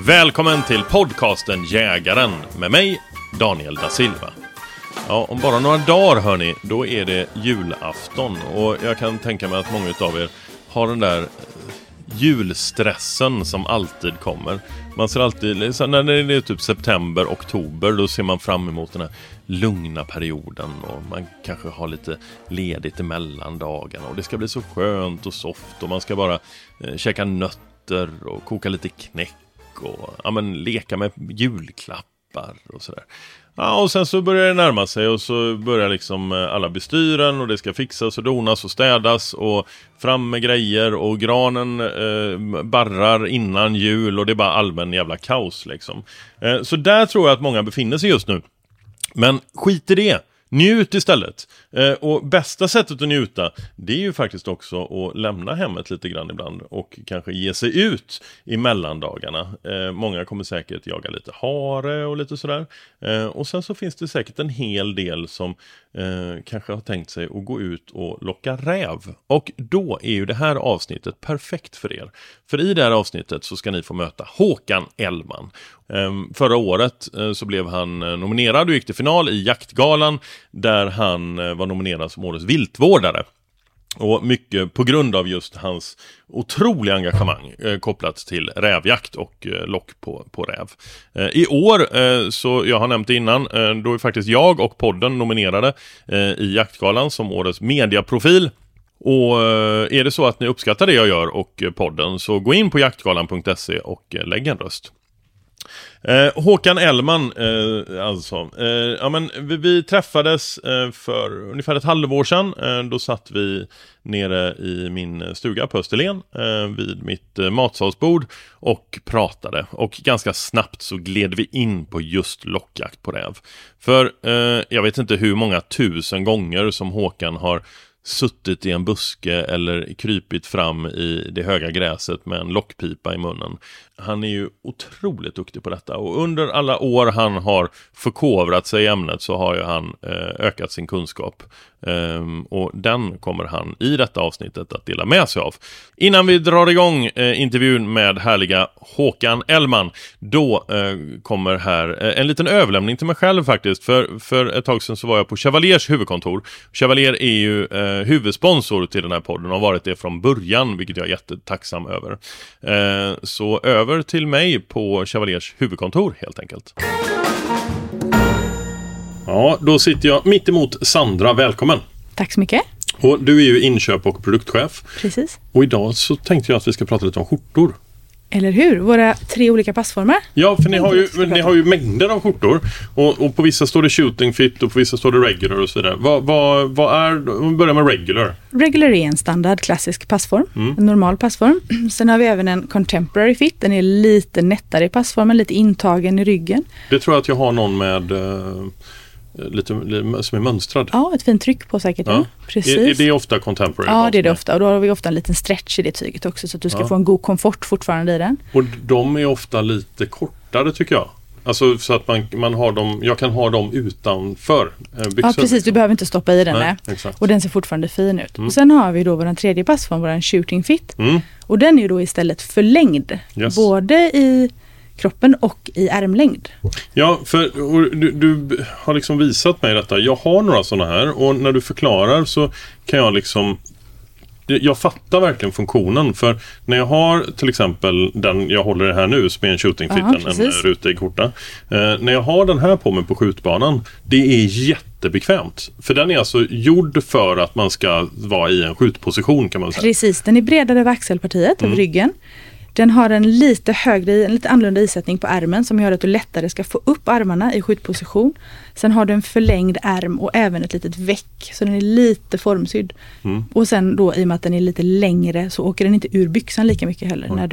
Välkommen till podcasten Jägaren med mig, Daniel da Silva. Ja, om bara några dagar hörni, då är det julafton. Och jag kan tänka mig att många av er har den där julstressen som alltid kommer. Man ser alltid, när det är typ september, oktober, då ser man fram emot den här lugna perioden. Och man kanske har lite ledigt emellan dagarna. Och det ska bli så skönt och soft. Och man ska bara käka nötter och koka lite knäck. Och leka med julklappar och sådär. Ja, och sen så börjar det närma sig och så börjar liksom alla bestyren och det ska fixas och donas och städas och fram med grejer och granen barrar innan jul och det är bara allmän jävla kaos liksom. Så där tror jag att många befinner sig just nu. Men skit i det. Njut istället. Och bästa sättet att njuta, det är ju faktiskt också att lämna hemmet lite grann ibland och kanske ge sig ut i mellandagarna. Många kommer säkert jaga lite hare och lite sådär. Och sen så finns det säkert en hel del som kanske har tänkt sig att gå ut och locka räv. Och då är ju det här avsnittet perfekt för er. För i det här avsnittet så ska ni få möta Håkan Ellman. Förra året så blev han nominerad och gick till final i Jaktgalan där han var nominerad som årets viltvårdare. Och mycket på grund av just hans otroliga engagemang kopplat till rävjakt och lock på räv. I år, så jag har nämnt det innan, då är faktiskt jag och podden nominerade i Jaktgalan som årets mediaprofil. Och är det så att ni uppskattar det jag gör och podden så gå in på jaktgalan.se och lägg en röst. Håkan Ellman vi träffades för ungefär ett halvår sedan. Då satt vi nere i min stuga på Österlen vid mitt matsalsbord och pratade. Och ganska snabbt så gled vi in på just lockjakt på räv. För jag vet inte hur många 1000 gånger som Håkan har suttit i en buske eller krypit fram i det höga gräset med en lockpipa i munnen. Han är ju otroligt duktig på detta och under alla år han har förkovrat sig i ämnet så har ju han ökat sin kunskap. Och den kommer han i detta avsnittet att dela med sig av. Innan vi drar igång intervjun med härliga Håkan Ellman, då kommer här en liten överlämning till mig själv faktiskt. För ett tag sedan så var jag på Chevaliers huvudkontor. Chevalier är ju huvudsponsor till den här podden och har varit det från början, vilket jag är jättetacksam över. Så över till mig på Chevaliers huvudkontor helt enkelt. Ja, då sitter jag mitt emot Sandra. Välkommen. Tack så mycket. Och du är ju inköp- och produktchef. Precis. Och idag så tänkte jag att vi ska prata lite om skjortor. Eller hur? Våra 3 olika passformer. Ja, för ni har ju mängder av skjortor. Och på vissa står det shooting fit och på vissa står det regular och så vidare. Vad är, vi börjar med regular. Regular är en standard klassisk passform. En normal passform. Sen har vi även en contemporary fit. Den är lite nättare i passformen, lite intagen i ryggen. Det tror jag att jag har någon med lite som är mönstrad. Ja, ett fint tryck på säkert. Ja. Precis. Är det ofta contemporary? Ja, det är det ofta. Och då har vi ofta en liten stretch i det tyget också så att du ska få en god komfort fortfarande i den. Och de är ofta lite kortare tycker jag. Alltså så att man har dem, jag kan ha dem utanför byxor. Ja, precis. Du behöver inte stoppa i den. Nej, exakt. Och den ser fortfarande fin ut. Och sen har vi då vår tredje passform, vår shooting fit. Och den är ju då istället förlängd. Yes. Både i kroppen och i ärmlängd. Ja, för du har liksom visat mig detta. Jag har några sådana här och när du förklarar så kan jag liksom jag fattar verkligen funktionen för när jag har till exempel den jag håller det här nu som är en shooting fit, en rutig skjorta. När jag har den här på mig på skjutbanan, det är jättebekvämt. För den är alltså gjord för att man ska vara i en skjutposition kan man säga. Precis, den är bredare över axelpartiet, över ryggen. Den har en lite annorlunda isättning på ärmen som gör att du lättare ska få upp armarna i skjutposition. Sen har du en förlängd ärm och även ett litet väck så den är lite formsydd. Och sen då i och med att den är lite längre så åker den inte ur byxan lika mycket heller när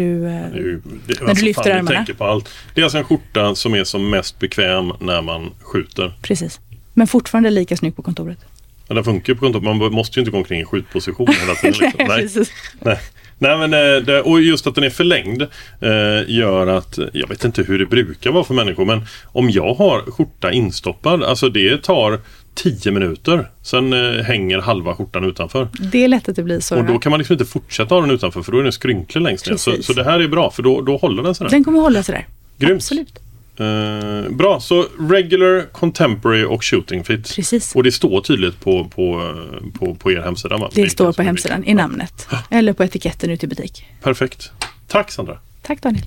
du lyfter armarna. På allt. Det är alltså en skjorta som är som mest bekväm när man skjuter. Precis, men fortfarande lika snygg på kontoret. Ja, den funkar på kontoret, man måste ju inte gå omkring i skjutposition hela tiden. Liksom. Nej, men och just att den är förlängd gör att, jag vet inte hur det brukar vara för människor, men om jag har skjorta instoppad, alltså det tar 10 minuter, sen hänger halva skjortan utanför. Det är lätt att det blir så. Och då kan man liksom inte fortsätta ha den utanför, för då är den skrynklig längst ner. Så det här är bra, för då håller den sådär. Den kommer hålla sådär. Grymt. Absolut. Bra, så regular, contemporary och shooting fit. Precis. Och det står tydligt på er hemsida, va? Det står på hemsidan i namnet. Eller på etiketten ut i butik. Perfekt. Tack Sandra. Tack Daniel.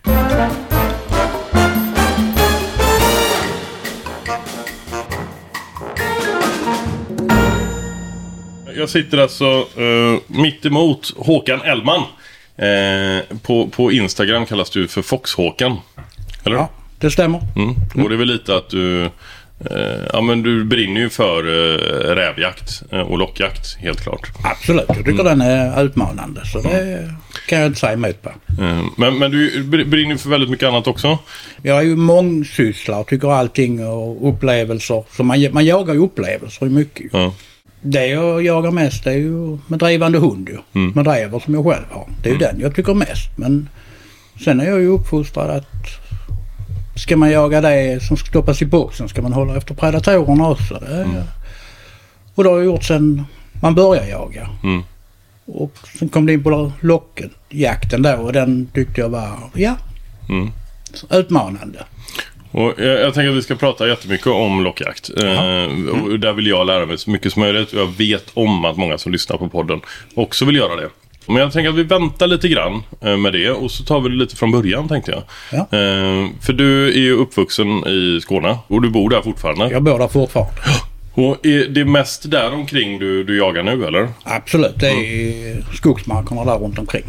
Jag sitter alltså mitt emot Håkan Ellman. På Instagram kallas du för Fox-Håkan. Eller? Ja, det stämmer. Och det är väl lite att du men du brinner ju för rävjakt och lockjakt, helt klart. Absolut, jag tycker den är utmanande, så det kan jag inte säga emot på. Men du brinner för väldigt mycket annat också. Jag är ju mångsysslare och tycker allting och upplevelser. Så man jagar ju upplevelser mycket. Ja. Det jag jagar mest är ju med drivande hund ju. Med drever som jag själv har. Det är ju den jag tycker mest. Men sen är jag ju uppfostrad att ska man jaga det som ska stoppas i boxen ska man hålla efter predatorerna också. Och det har jag gjort sen man började jaga. Och sen kom det in på lockjakten där och den tyckte jag var utmanande. Och jag tänker att vi ska prata jättemycket om lockjakt. Och där vill jag lära mig så mycket som möjligt. Och jag vet om att många som lyssnar på podden också vill göra det. Men jag tänker att vi väntar lite grann med det. Och så tar vi det lite från början, tänkte jag. Ja. För du är ju uppvuxen i Skåne. Och du bor där fortfarande. Jag bor där fortfarande. Och är det mest där omkring du jagar nu, eller? Absolut, det är skogsmarkerna där runt omkring.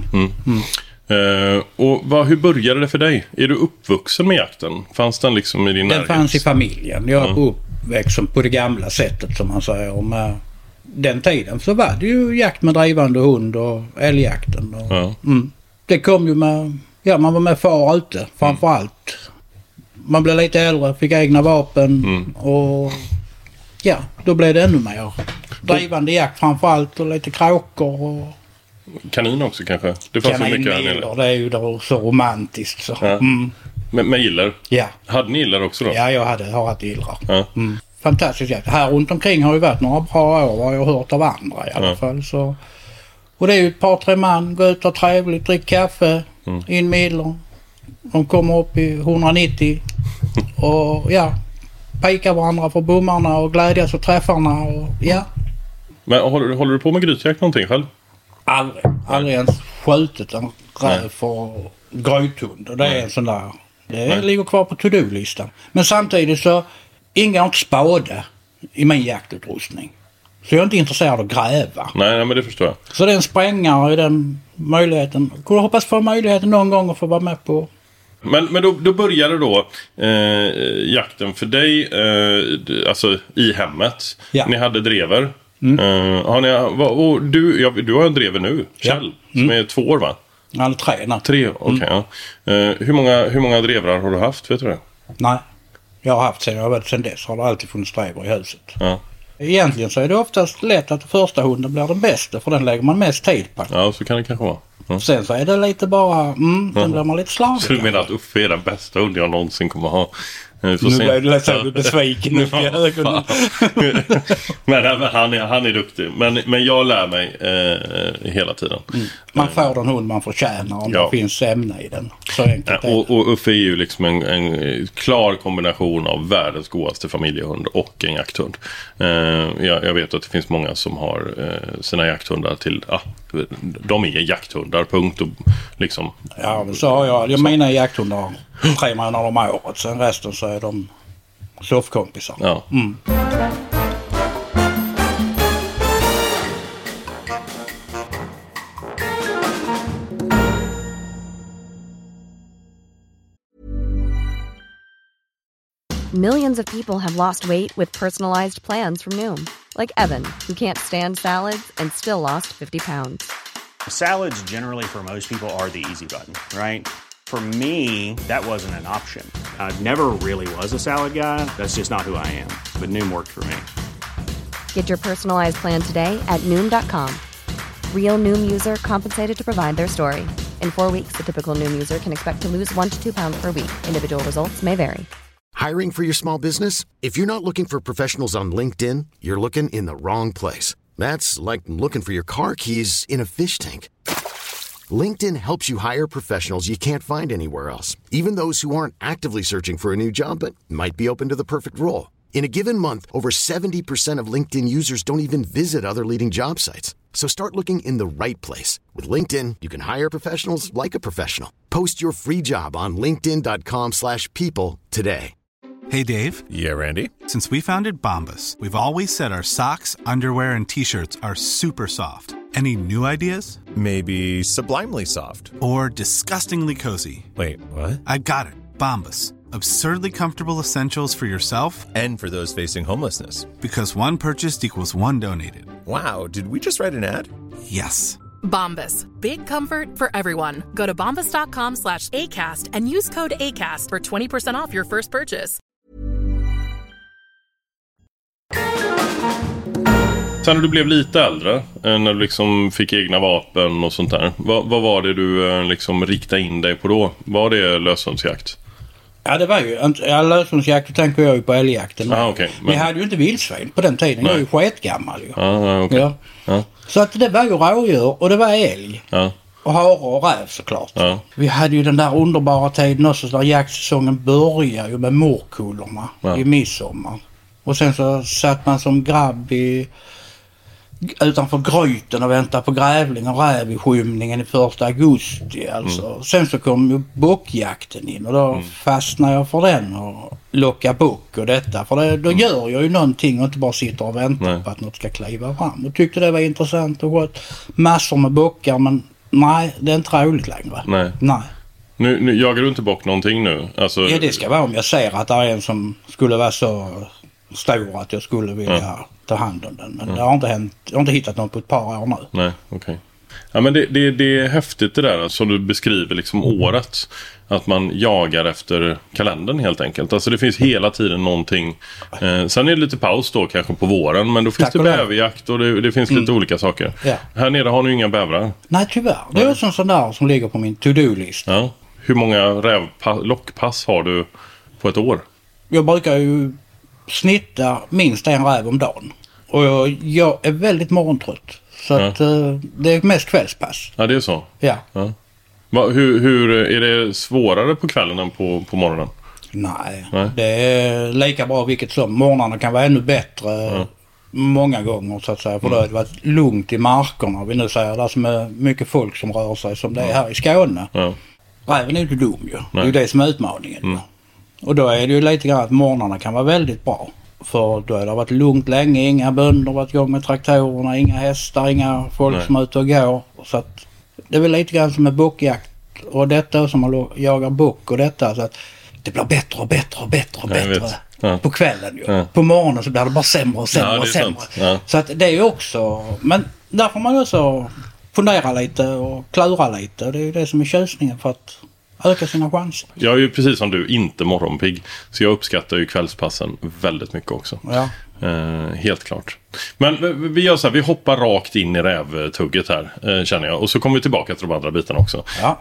Och hur började det för dig? Är du uppvuxen med jakten? Fanns den liksom i din närhet? Den fanns i familjen. Jag är uppväxt på det gamla sättet som man säger. Med den tiden så var det ju jakt med drivande hund och älgjakten. Det kom ju med, man var med far ute framförallt. Man blev lite äldre, fick egna vapen och då blev det ännu mer drivande jakt framförallt och lite kråkor och kanin också kanske? Det fanns så mycket kaninmiller, det är ju då så romantiskt så. Ja. Med giller? Ja. Hade ni giller också då? Ja, jag har haft gillrar. Fantastiskt jakt. Här runt omkring har ju varit några bra år, vad jag har hört av andra i alla fall. Så. Och det är ju ett par, tre man, gå ut och trevligt, drick kaffe, in med giller. De kommer upp i 190 och pekar varandra för bommarna och glädjas och träffarna och Men håller du på med grytjakt någonting själv? Aldrig ens skjutit en räv för grythund. Och det är en sån där, det ligger kvar på to-do-listan. Men samtidigt så ingår inte spade i min jaktutrustning. Så jag är inte intresserad av att gräva. Nej, men det förstår jag. Så det är en sprängare i den möjligheten. Jag hoppas få möjligheten någon gång att få vara med på. Men då började då jakten för dig alltså i hemmet. Ja. Ni hade drever. Du har en drever nu, Kjell, som är 2 år, va? Ja, 3. 3, okej. Hur många drevrar har du haft, vet du det? Nej, jag har haft sen dess har det alltid funnits drever i huset. Ja. Egentligen så är det oftast lätt att första hunden blir den bästa, för den lägger man mest tid på. Ja, så kan det kanske vara. Sen så är det lite bara, sen blir man lite slagen. Så du menar att Uffe är den bästa hunden jag någonsin kommer ha? Nu blev du lite besviken upp i ögonen. Men han är duktig. Men jag lär mig hela tiden. Man får den hund man förtjänar om det finns ämne i den. Så enkelt och Uffe är ju liksom en klar kombination av världens godaste familjehund och en jakthund. Jag vet att det finns många som har sina jakthundar till de är jakthundar, punkt. Och liksom, så har jag menar jakthundar 3 månader om året. Sen resten så är de soffkompisar. Ja. Millions of people have lost weight with personalized plans from Noom. Like Evan, who can't stand salads and still lost 50 pounds. Salads generally for most people are the easy button, right? For me, that wasn't an option. I never really was a salad guy. That's just not who I am. But Noom worked for me. Get your personalized plan today at Noom.com. Real Noom user compensated to provide their story. In 4 weeks, the typical Noom user can expect to lose 1 to 2 pounds per week. Individual results may vary. Hiring for your small business? If you're not looking for professionals on LinkedIn, you're looking in the wrong place. That's like looking for your car keys in a fish tank. LinkedIn helps you hire professionals you can't find anywhere else, even those who aren't actively searching for a new job but might be open to the perfect role. In a given month, over 70% of LinkedIn users don't even visit other leading job sites. So start looking in the right place. With LinkedIn, you can hire professionals like a professional. Post your free job on linkedin.com/people today. Hey, Dave. Yeah, Randy. Since we founded Bombas, we've always said our socks, underwear, and T-shirts are super soft. Any new ideas? Maybe sublimely soft. Or disgustingly cozy. Wait, what? I got it. Bombas. Absurdly comfortable essentials for yourself and for those facing homelessness. Because one purchased equals one donated. Wow, did we just write an ad? Yes. Bombas. Big comfort for everyone. Go to bombas.com/ACAST and use code ACAST for 20% off your first purchase. Sen när du blev lite äldre, när du liksom fick egna vapen och sånt där, vad var det du liksom riktade in dig på då? Var det löshundsjakt? Ja, det var ju löshundsjakt, då tänker jag ju på älgjakten. Okay. Vi hade ju inte vildsvin på den tiden. Nej. Jag är ju sketgammal ju. Okay. Ja. Så att det var ju rådjur och det var älg. Ja. Och hare och räv såklart. Ja. Vi hade ju den där underbara tiden också där jaktsäsongen började ju med morkullorna i midsommar. Och sen så satt man som grabb utanför gryten och väntade på grävling och räv i skymningen i 1 augusti alltså. Sen så kom ju bockjakten in och då fastnade jag för den och lockade bock och detta. För då gör jag ju någonting och inte bara sitter och väntar på att något ska kliva fram. Och tyckte det var intressant och gott. Massor med bockar, men nej, det är inte roligt längre. Nej. Nu jagar du inte bock någonting nu? Alltså... Ja, det ska vara om jag ser att det är en som skulle vara så stor att jag skulle vilja ta hand om den. Men det har inte hänt. Jag har inte hittat någon på ett par år nu. Nej, okej. Ja, men det är häftigt det där som du beskriver liksom året. Att man jagar efter kalendern helt enkelt. Alltså det finns hela tiden någonting. Sen är det lite paus då kanske på våren. Men då finns det bäverjakt och det finns lite olika saker. Ja. Här nere har ni inga bävrar. Nej, tyvärr. Det är också en sån där som ligger på min to-do-list. Ja. Hur många lockpass har du på ett år? Jag brukar ju snitta minst en räv om dagen. Och jag är väldigt morgontrött. Så att det är mest kvällspass. Ja, det är så? Ja. Hur är det svårare på kvällen än på morgonen? Nej, det är lika bra vilket som. Morgnarna kan vara ännu bättre många gånger så att säga. För då har det varit lugnt i markerna. Vi nu säger det som är mycket folk som rör sig som det är här i Skåne. Räven är ju dum ju. Det är ju det som är utmaningen. Och då är det ju lite grann att morgnarna kan vara väldigt bra. För då har det varit lugnt länge, inga bönder varit igång med traktorerna, inga hästar, inga folk som är ute och går. Så att det är väl lite grann som med bockjakt och detta som man jagar bock och detta. Så att det blir bättre och bättre och bättre och bättre på kvällen ju. På morgonen så blir det bara sämre och sämre och sämre. Så att det är ju också, men där får man ju också fundera lite och klura lite. Det är ju det som är tjusningen för att öka sina chanser. Jag är ju precis som du inte morgonpigg. Så jag uppskattar ju kvällspassen väldigt mycket också. Ja. Helt klart. Men vi gör så här, vi hoppar rakt in i rävtugget här, känner jag. Och så kommer vi tillbaka till de andra bitarna också. Ja.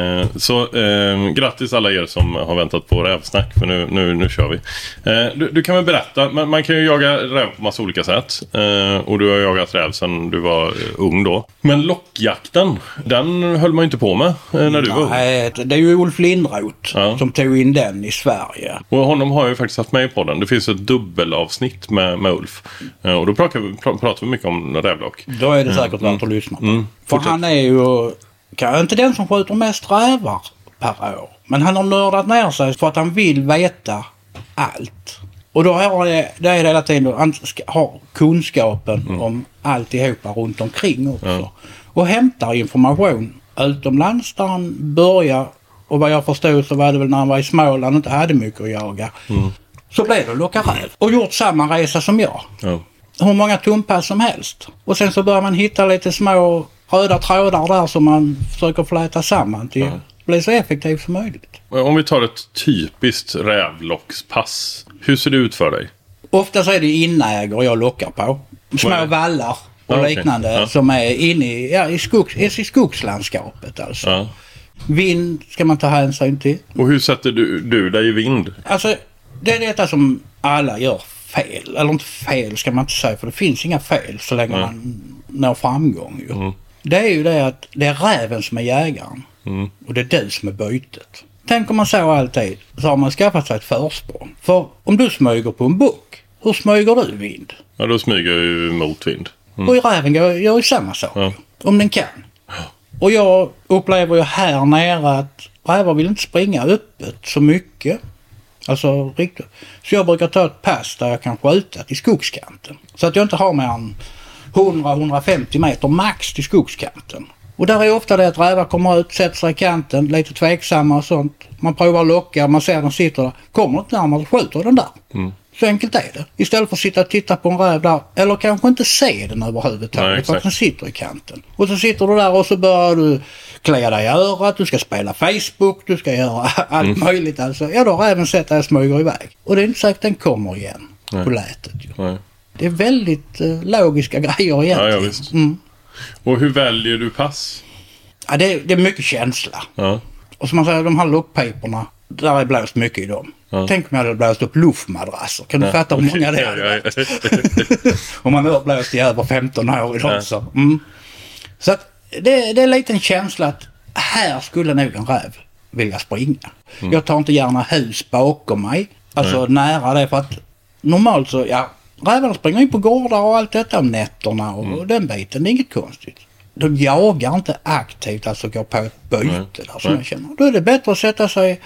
Så grattis alla er som har väntat på rävsnack. För nu kör vi. Du kan väl berätta, man kan ju jaga räv på massa olika sätt. Och du har jagat räv sedan du var ung då. Men lockjakten, den höll man ju inte på med när du var ung. Nej, det är ju Ulf Lindroth som tog in den i Sverige. Och honom har jag ju faktiskt haft med i podden. Det finns ett dubbelavsnitt med Ulf. Och då pratar vi mycket om rävlock. Då är det säkert värt att lyssna på. För han är ju kanske inte den som skjuter mest rävar per år. Men han har nördat ner sig för att han vill veta allt. Och då är det hela tiden att han har kunskapen om alltihopa runt omkring också. Och hämtar information utomlands där han börjar. Och vad jag förstod så var det väl när han var i Småland och inte hade mycket att jaga. Så blev det att locka räv. Och gjort samma resa som jag. Hur många tumpass som helst. Och sen så börjar man hitta lite små röda trådar där som man försöker fläta samman till att bli så effektivt som möjligt. Om vi tar ett typiskt rävlockspass. Hur ser det ut för dig? Ofta så är det inägor jag lockar på. Små vallar och liknande som är inne i skogslandskapet alltså. Vind ska man ta hänsyn till. Och hur sätter du dig i vind? Alltså, det är detta som alla gör fel. Eller inte fel ska man inte säga, för det finns inga fel så länge man når framgång ju. Det är ju det att det är räven som är jägaren. Och det är du som är bytet. Tänker man så alltid så har man skaffat sig ett försprång. För om du smyger på en bock, hur smyger du vind? Ja, då smyger jag ju mot vind. Och i räven gör ju samma sak. Om den kan. Och jag upplever ju här nere att rävar vill inte springa öppet så mycket. Alltså riktigt. Så jag brukar ta ett pass där jag kan skjuta till skogskanten. Så att jag inte har mer än 100-150 meter max till skogskanten. Och där är ofta det att rävar kommer ut, sätter sig i kanten, lite tveksamma och sånt. Man provar att locka, man ser den sitter där. Kommer inte närmare och skjuter den där. Så enkelt är det. Istället för att sitta och titta på en räv där. Eller kanske inte se den överhuvudtaget. För att den sitter i kanten. Och så sitter du där och så börjar du klä dig i örat. Du ska spela Facebook. Du ska göra allt möjligt. Alltså, ja, då har räven sett att jag smyger iväg. Och det är inte säkert att den kommer igen på lätet. Ju. Det är väldigt logiska grejer egentligen. Ja, visst. Och hur väljer du pass? Ja, det är mycket känsla. Ja. Och som man säger, de här lockpiporna, där är blåst mycket i dem. Ja. Tänk om jag hade blåst upp luftmadrasser. Kan du fatta hur många det är? Om man har blåst i över 15 år i dem. Så att det är en liten känsla att här skulle nog en räv vilja springa. Jag tar inte gärna hus bakom mig. Alltså nära det, för att normalt så, rävarna springer in på gårdar och allt detta om nätterna och den biten, det är inget konstigt. De jagar inte aktivt, alltså går på ett byte där som jag känner. Då är det bättre att sätta sig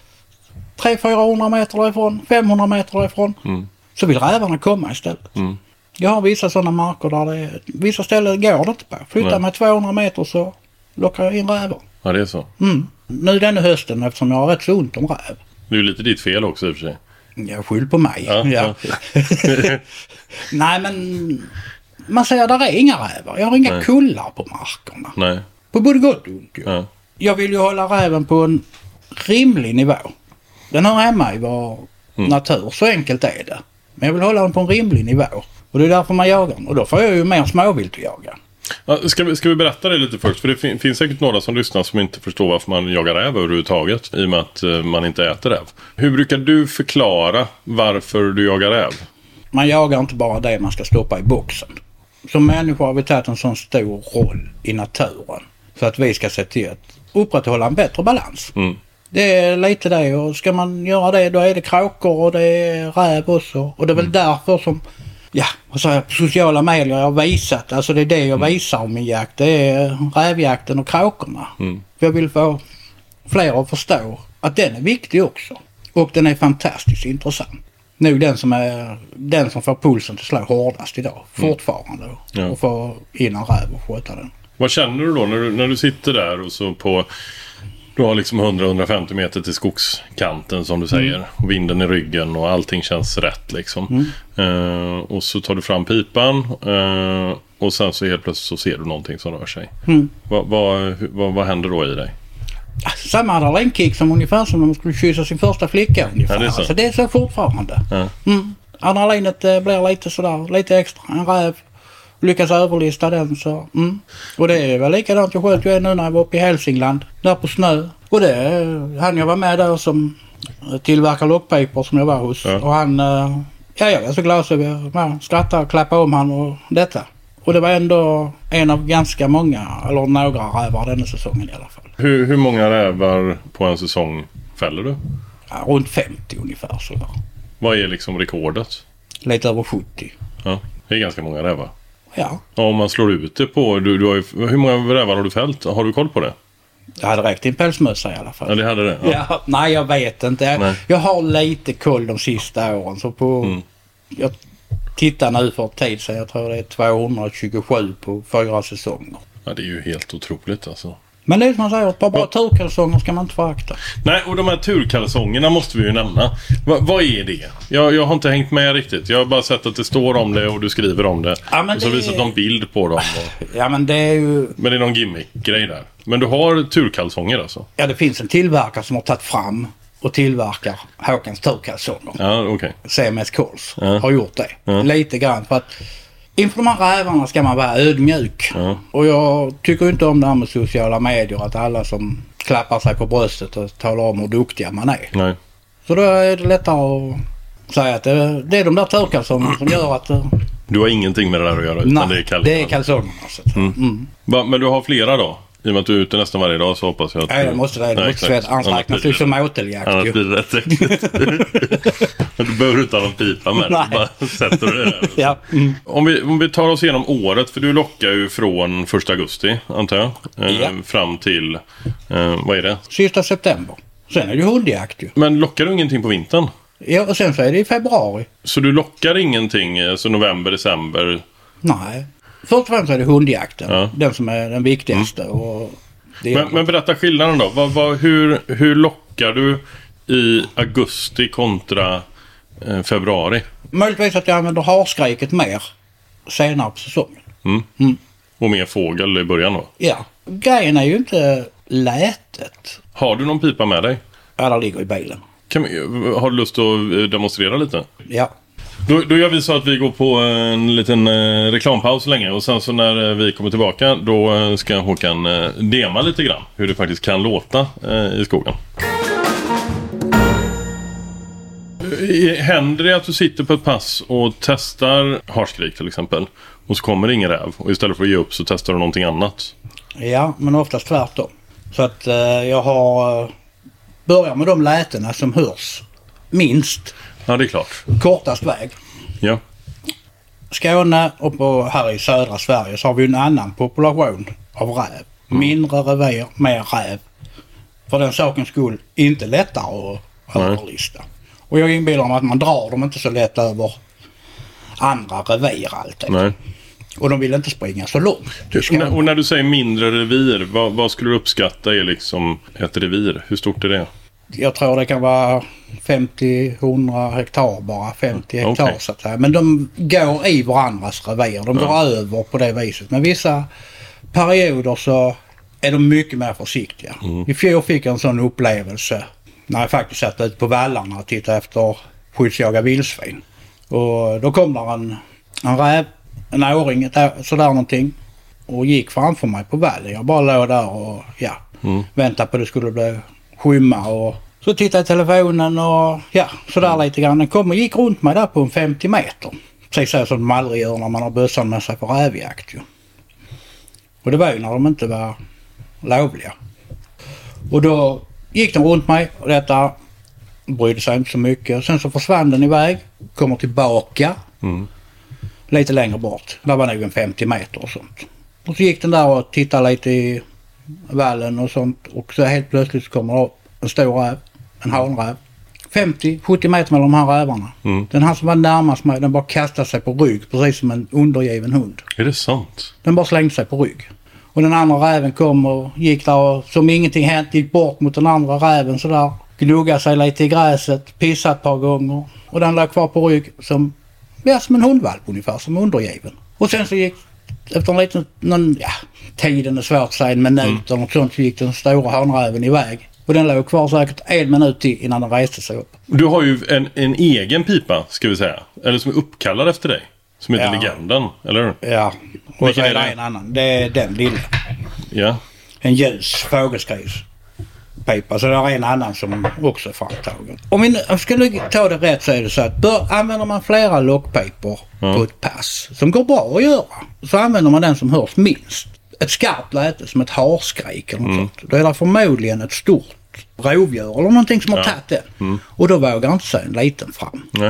300-400 meter därifrån, 500 meter därifrån. Så vill rävarna komma istället. Jag har vissa sådana marker där vissa ställen går det inte på. Flyttar mig 200 meter så lockar jag in rävar. Ja, det är så. Nu denna hösten, eftersom jag har rätt så ont om räv. Det är ju lite ditt fel också i och för sig. Jag skyller på mig. Ja. Nej, men man säger där är inga rävar. Jag har inga kullar på markerna. Nej. På både gott och ont. Ja. Jag vill ju hålla räven på en rimlig nivå. Den hör hemma i vår natur. Så enkelt är det. Men jag vill hålla den på en rimlig nivå. Och det är därför man jagar den. Och då får jag ju mer småvilt att jaga. Ja, ska vi berätta det lite först? För det finns säkert några som lyssnar som inte förstår varför man jagar räv överhuvudtaget. I och med att man inte äter räv. Hur brukar du förklara varför du jagar räv? Man jagar inte bara det man ska stoppa i boxen. Som människor har vi tagit en sån stor roll i naturen. Så att vi ska se till att upprätthålla en bättre balans. Det är lite det, och ska man göra det då är det kråkor och det är räv också. Och det är väl därför som, på sociala medier jag har visat, alltså det är det jag visar om min jakt. Det är rävjakten och kråkorna. För jag vill få fler att förstå att den är viktig också. Och den är fantastiskt intressant. Nu den som får pulsen att slå hårdast idag. Fortfarande. Och få in en räv och sköta den. Vad känner du då när du sitter där och så på... Du har liksom 100-150 meter till skogskanten som du säger. Och vinden i ryggen och allting känns rätt liksom. Och så tar du fram pipan och sen så helt plötsligt så ser du någonting som rör sig. Vad händer då i dig? Samma adrenalinkick som ungefär som om man skulle kyssa sin första flicka ungefär. Det är så. Alltså, det är så fortfarande. Adrenalinet blir lite sådär, lite extra. En räv lyckas överlista den så. Och det är väl likadant jag sköt ju nu när jag var uppe i Hälsingland där på snö. Och han jag var med där som tillverkar lockpiper som jag var hos. Och han, jag är så glad så jag skrattade och klappade om han och detta. Och det var ändå en av ganska många, eller några rävar denna säsongen i alla fall. Hur många rävar på en säsong fäller du? Ja, runt 50 ungefär sådär. Vad är liksom rekordet? Lite över 70. Ja, det är ganska många rävar. Ja. Om man slår ut det på... hur många rävar har du fällt? Har du koll på det? Jag hade räckt en pälsmössa i alla fall. Ja, det hade det? Ja, nej, jag vet inte. Jag har lite koll de sista åren. Så på... Jag tittar nu för tid så jag tror det är 227 på 4 säsonger. Ja, det är ju helt otroligt alltså. Men det är som man säger, ett par bra turkalsonger ska man inte förakta. Nej, och de här turkalsongerna måste vi ju nämna. Vad är det? Jag har inte hängt med riktigt. Jag har bara sett att det står om det och du skriver om det. Ja, och så visar någon bild på dem. Ja, men det är ju... Men det är någon gimmick-grej där. Men du har turkalsonger alltså? Ja, det finns en tillverkare som har tagit fram och tillverkar Håkans turkalsonger. Ja, okej. CMS Calls har gjort det. Lite grann för att inför de här rävarna ska man vara ödmjuk. Och jag tycker inte om det här med sociala medier. Att alla som klappar sig på bröstet och talar om hur duktiga man är. Så då är det lättare att säga att det är de där turkalsongerna som gör att Du har ingenting med det där att göra, utan det är kallingarna? Det är kalsongerna. Men du har flera då? I och med att du är ute nästan varje dag så hoppas jag att... Ja, jag måste det. Det måste anräknas du som åteljakt. Annars blir det rätt äckligt. Du behöver inte ha någon pipa med. Bara sätter du det där. Ja. Om vi tar oss igenom året, för du lockar ju från 1 augusti, antar jag. Fram till, vad är det? Sista september. Sen är det hundjakt ju. Men lockar du ingenting på vintern? Ja, och sen så är det i februari. Så du lockar ingenting, så november, december? Nej. Först och främst är det hundjakten. Ja. Den som är den viktigaste. Och men berätta skillnaden då. Hur lockar du i augusti kontra februari? Möjligtvis att jag använder harskriket mer senare på säsongen. Och mer fågel i början då? Ja. Grejen är ju inte lätet. Har du någon pipa med dig? Ja, där ligger i bilen. Har du lust att demonstrera lite? Ja. Då gör vi så att vi går på en liten reklampaus länge. Och sen så när vi kommer tillbaka, då ska Håkan dema lite grann hur det faktiskt kan låta i skogen. Händer det att du sitter på ett pass och testar harskrik till exempel, och så kommer det ingen räv, och istället för att ge upp så testar du någonting annat? Ja, men oftast tvärtom. Så att jag har börjat med de lätena som hörs minst. Ja, det är klart. Kortast väg. Ja. Skåne och här i södra Sverige så har vi en annan population av räv. Mindre revir, mer räv. För den sakens skull inte lättare att överlista. Och jag inbillar mig att man drar dem inte så lätt över andra revir alltid. Nej. Och de vill inte springa så långt. Och när du säger mindre revir, vad skulle du uppskatta är liksom ett revir? Hur stort är det? Jag tror det kan vara 50-100 hektar bara. 50 hektar så att säga. Men de går i varandras revir. De går över på det viset. Men vissa perioder så är de mycket mer försiktiga. I fjol fick jag en sån upplevelse när jag faktiskt satt ut på vallarna och tittade efter skyddsjaga vildsvin. Och då kom där en räv, en åring, sådär någonting, och gick framför mig på vallen. Jag bara låg där och väntade på att det skulle bli skymma, och så tittade jag i telefonen och sådär lite grann. Den kom och gick runt mig där på en 50 meter. Precis så som man aldrig gör när man har bössan med sig på rävjakt ju. Och det var ju när de inte var lovliga. Och då gick den runt mig och detta brydde sig inte så mycket. Sen så försvann den iväg, kommer tillbaka lite längre bort. Där var nog en 50 meter och sånt. Och så gick den där och tittade lite i vallen och sånt. Och så helt plötsligt kommer det en stor räv, en hanräv. 50-70 meter mellan de här rävarna. Den här som var närmast mig, den bara kastade sig på rygg, precis som en undergiven hund. Är det sant? Den bara slängde sig på rygg. Och den andra räven kom och gick där och som ingenting hänt, gick bort mot den andra räven sådär. Gnuggade sig lite i gräset, pissade ett par gånger. Och den låg kvar på rygg som en hundvalp ungefär, som undergiven. Och sen så gick, efter en liten, tiden är svårt att säga, en minut eller något sånt, så gick den stora hanräven iväg. Och den låg kvar säkert 1 minut innan den reste sig upp. Du har ju en egen pipa, ska vi säga. Eller som är uppkallad efter dig. Som heter Legenden, eller? Ja. Och vilken är det? En annan. Det är den lilla. Ja. En ljus fågelskrispipa. Så det är en annan som också är framtagen. Om vi ska ta det rätt så är det så att använder man flera lockpipor på ett pass som går bra att göra, så använder man den som hörs minst. Ett skarpt läte som ett harskrik eller något sånt. Då är det förmodligen ett stort rovdjur eller någonting som har tagit den. Och då vågar inte så en liten fram. Nej.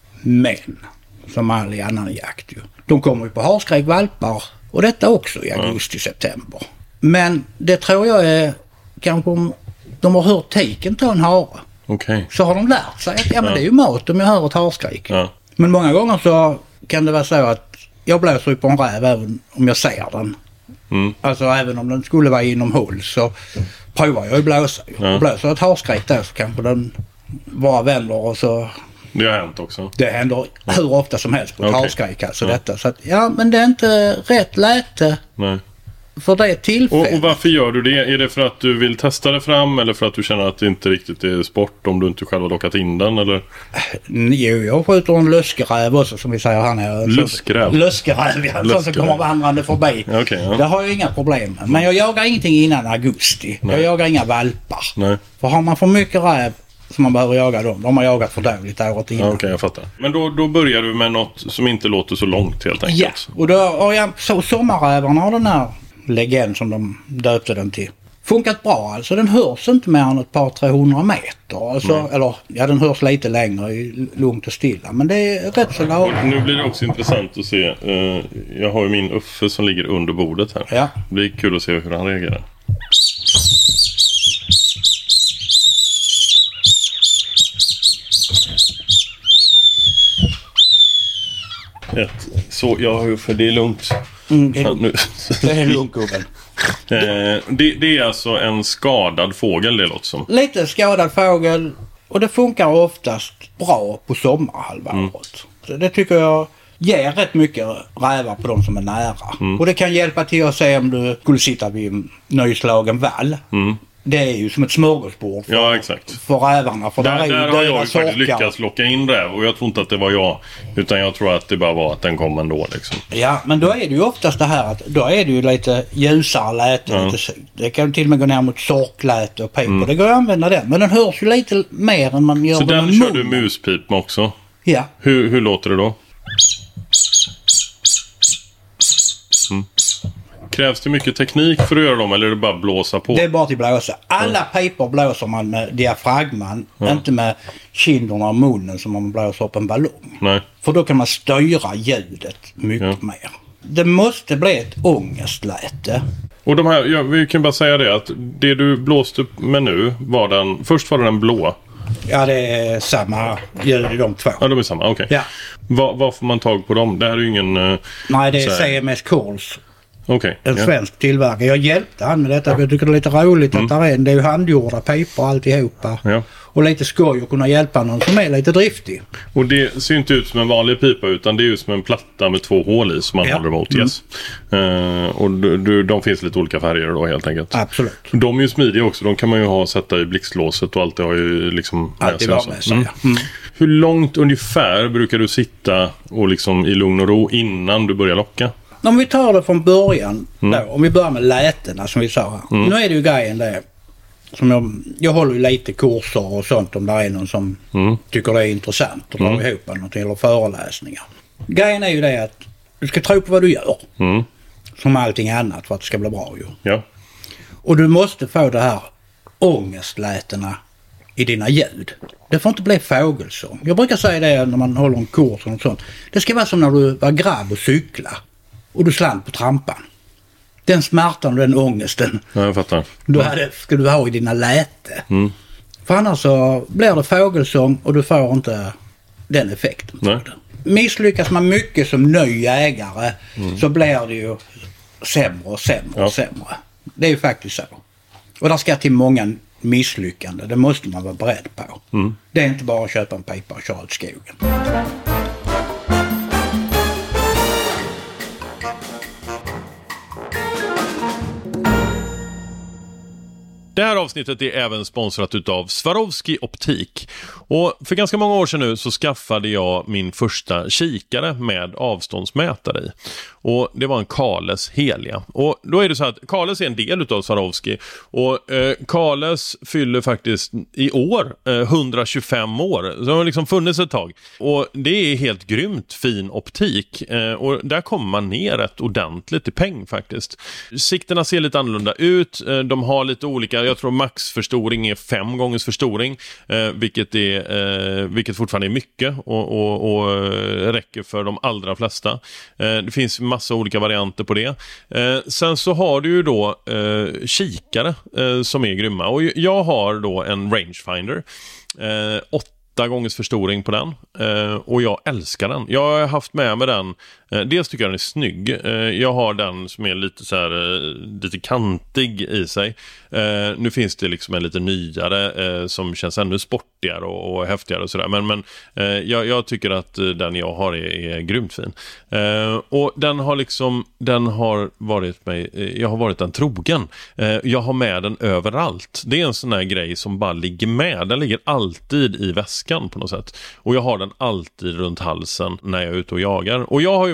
Men som all annan jakt ju. De kommer ju på harskräkvalpar och detta också i augusti-september. Men det tror jag är kanske om de har hört tiken ta en hare. Okay. Så har de lärt sig att men det är ju mat om jag hör ett harskräk. Ja. Men många gånger så kan det vara så att jag blåser på en räv även om jag ser den. Alltså även om den skulle vara inom håll så provar jag ju blåsa. Blåser ett harskräk där så kanske den bara vänder och så... Det har hänt också. Det händer hur ofta som helst på ett harskräk alltså detta. Så att, men det är inte rätt läte för det tillfället. Och varför gör du det? Är det för att du vill testa det fram eller för att du känner att det inte riktigt är sport om du inte själv har lockat in den? Eller? Jo, jag skjuter en löskeräv också som vi säger här nere. Löskeräv? Löskeräv, som kommer vandrande förbi. Okay, Det har jag inga problem med. Men jag jagar ingenting innan augusti. Jag jagar inga valpar. Nej. För har man för mycket räv som man behöver jaga dem. De har jagat för dåligt året innan. Okej, jag fattar. Men då börjar du med något som inte låter så långt helt enkelt. Ja, och då har jag så sommarrävarna har den här legend som de döpte den till. Funkat bra alltså. Den hörs inte mer än ett par 300 meter. Alltså, eller ja, den hörs lite längre lugnt och stilla. Men det är rätt så lagom. Nu blir det också intressant att se. Jag har ju min Uffe som ligger under bordet här. Ja. Det blir kul att se hur han reagerar. Så, ja, för det är lugnt. Det är lugnt, gubben. Det är alltså en skadad fågel, det låter som. Lite skadad fågel. Och det funkar oftast bra på sommarhalvåret. Det tycker jag ger rätt mycket rävar på de som är nära. Och det kan hjälpa till att se om du skulle sitta vid en nyslagen vall. Det är ju som ett smörgåsbord för rävarna. För där har jag ju faktiskt lyckats locka in räv. Och jag tror inte att det var jag. Utan jag tror att det bara var att den kom ändå liksom. Ja, men då är det ju oftast det här att då är det ju lite ljusare läte. Det kan till och med gå ner mot sorkläte och pipor. Det går att använda den. Men den hörs ju lite mer än man gör. Så den kör du muspip med också? Ja. Hur låter det då? Krävs det mycket teknik för att göra dem eller är det bara blåsa på? Det är bara till blåsa. Alla pipor blåser man med diafragman. Inte med kinderna och munnen som man blåser upp en ballong. Nej. För då kan man styra ljudet mycket mer. Det måste bli ett ångestläte. Och de här, vi kan bara säga det att det du blåste upp med nu först var den blå. Ja, det är samma ljud i de två. Ja, de är samma, okej. Ja. Vad får man tag på dem? Det här är ju ingen... Nej, det är CMS Calls. Okay, en svensk tillverkare. Jag hjälpte han med detta. Jag tycker det är lite roligt att det är ju handgjorda pipor alltihopa. Ja. Och lite skoj att kunna hjälpa någon som är lite driftig. Och det ser inte ut som en vanlig pipa utan det är ju som en platta med 2 hål i som man håller emot. Yes. Och de finns lite olika färger då helt enkelt. Absolut. De är ju smidiga också. De kan man ju sätta i blixtlåset och allt det har ju liksom... Alltid var med sig. Hur långt ungefär brukar du sitta och liksom i lugn och ro innan du börjar locka? Om vi tar det från början då, om vi börjar med lätena som vi sa här. Nu är det ju grejen det som jag håller ju lite kurser och sånt om det är någon som tycker det är intressant att dra ihop någonting eller föreläsningar. Grejen är ju det att du ska tro på vad du gör. Som allting annat för att det ska bli bra ju. Ja. Och du måste få det här ångestlätena i dina ljud. Det får inte bli fågelsång. Jag brukar säga det när man håller en kurs och sånt. Det ska vara som när du var grabb och cykla. Och du slant på trampan. Den smärtan och den ångesten. Ja, jag fattar. Ska du ha i dina läte. För annars så blir det fågelsång och du får inte den effekten. Nej. Misslyckas man mycket som ny jägare så blir det ju sämre och sämre och sämre. Det är ju faktiskt så. Och där ska till många misslyckande. Det måste man vara beredd på. Det är inte bara att köpa en pipa och köra ut skogen. Det här avsnittet är även sponsrat utav Swarovski Optik. Och för ganska många år sedan nu så skaffade jag min första kikare med avståndsmätare i. Och det var en Kahles Helia. Och då är det så att Kahles är en del utav Swarovski. Och Kahles fyller faktiskt i år 125 år. Så det har liksom funnits ett tag. Och det är helt grymt fin optik. Och där kommer man ner rätt ordentligt i peng faktiskt. Sikterna ser lite annorlunda ut. De har lite olika, jag tror maxförstoring är 5 gångers förstoring. Vilket fortfarande är mycket och räcker för de allra flesta. Det finns massa olika varianter på det. Sen så har du ju då kikare som är grymma. Och jag har då en rangefinder. 8 gångers förstoring på den. Och jag älskar den. Jag har haft med mig den. Dels tycker jag den är snygg. Jag har den som är lite så här lite kantig i sig. Nu finns det liksom en lite nyare som känns ännu sportigare och häftigare och sådär. Men jag tycker att den jag har är grymt fin. Och den har varit mig, jag har varit den trogen. Jag har med den överallt. Det är en sån här grej som bara ligger med. Den ligger alltid i väskan på något sätt. Och jag har den alltid runt halsen när jag är ute och jagar. Och jag har ju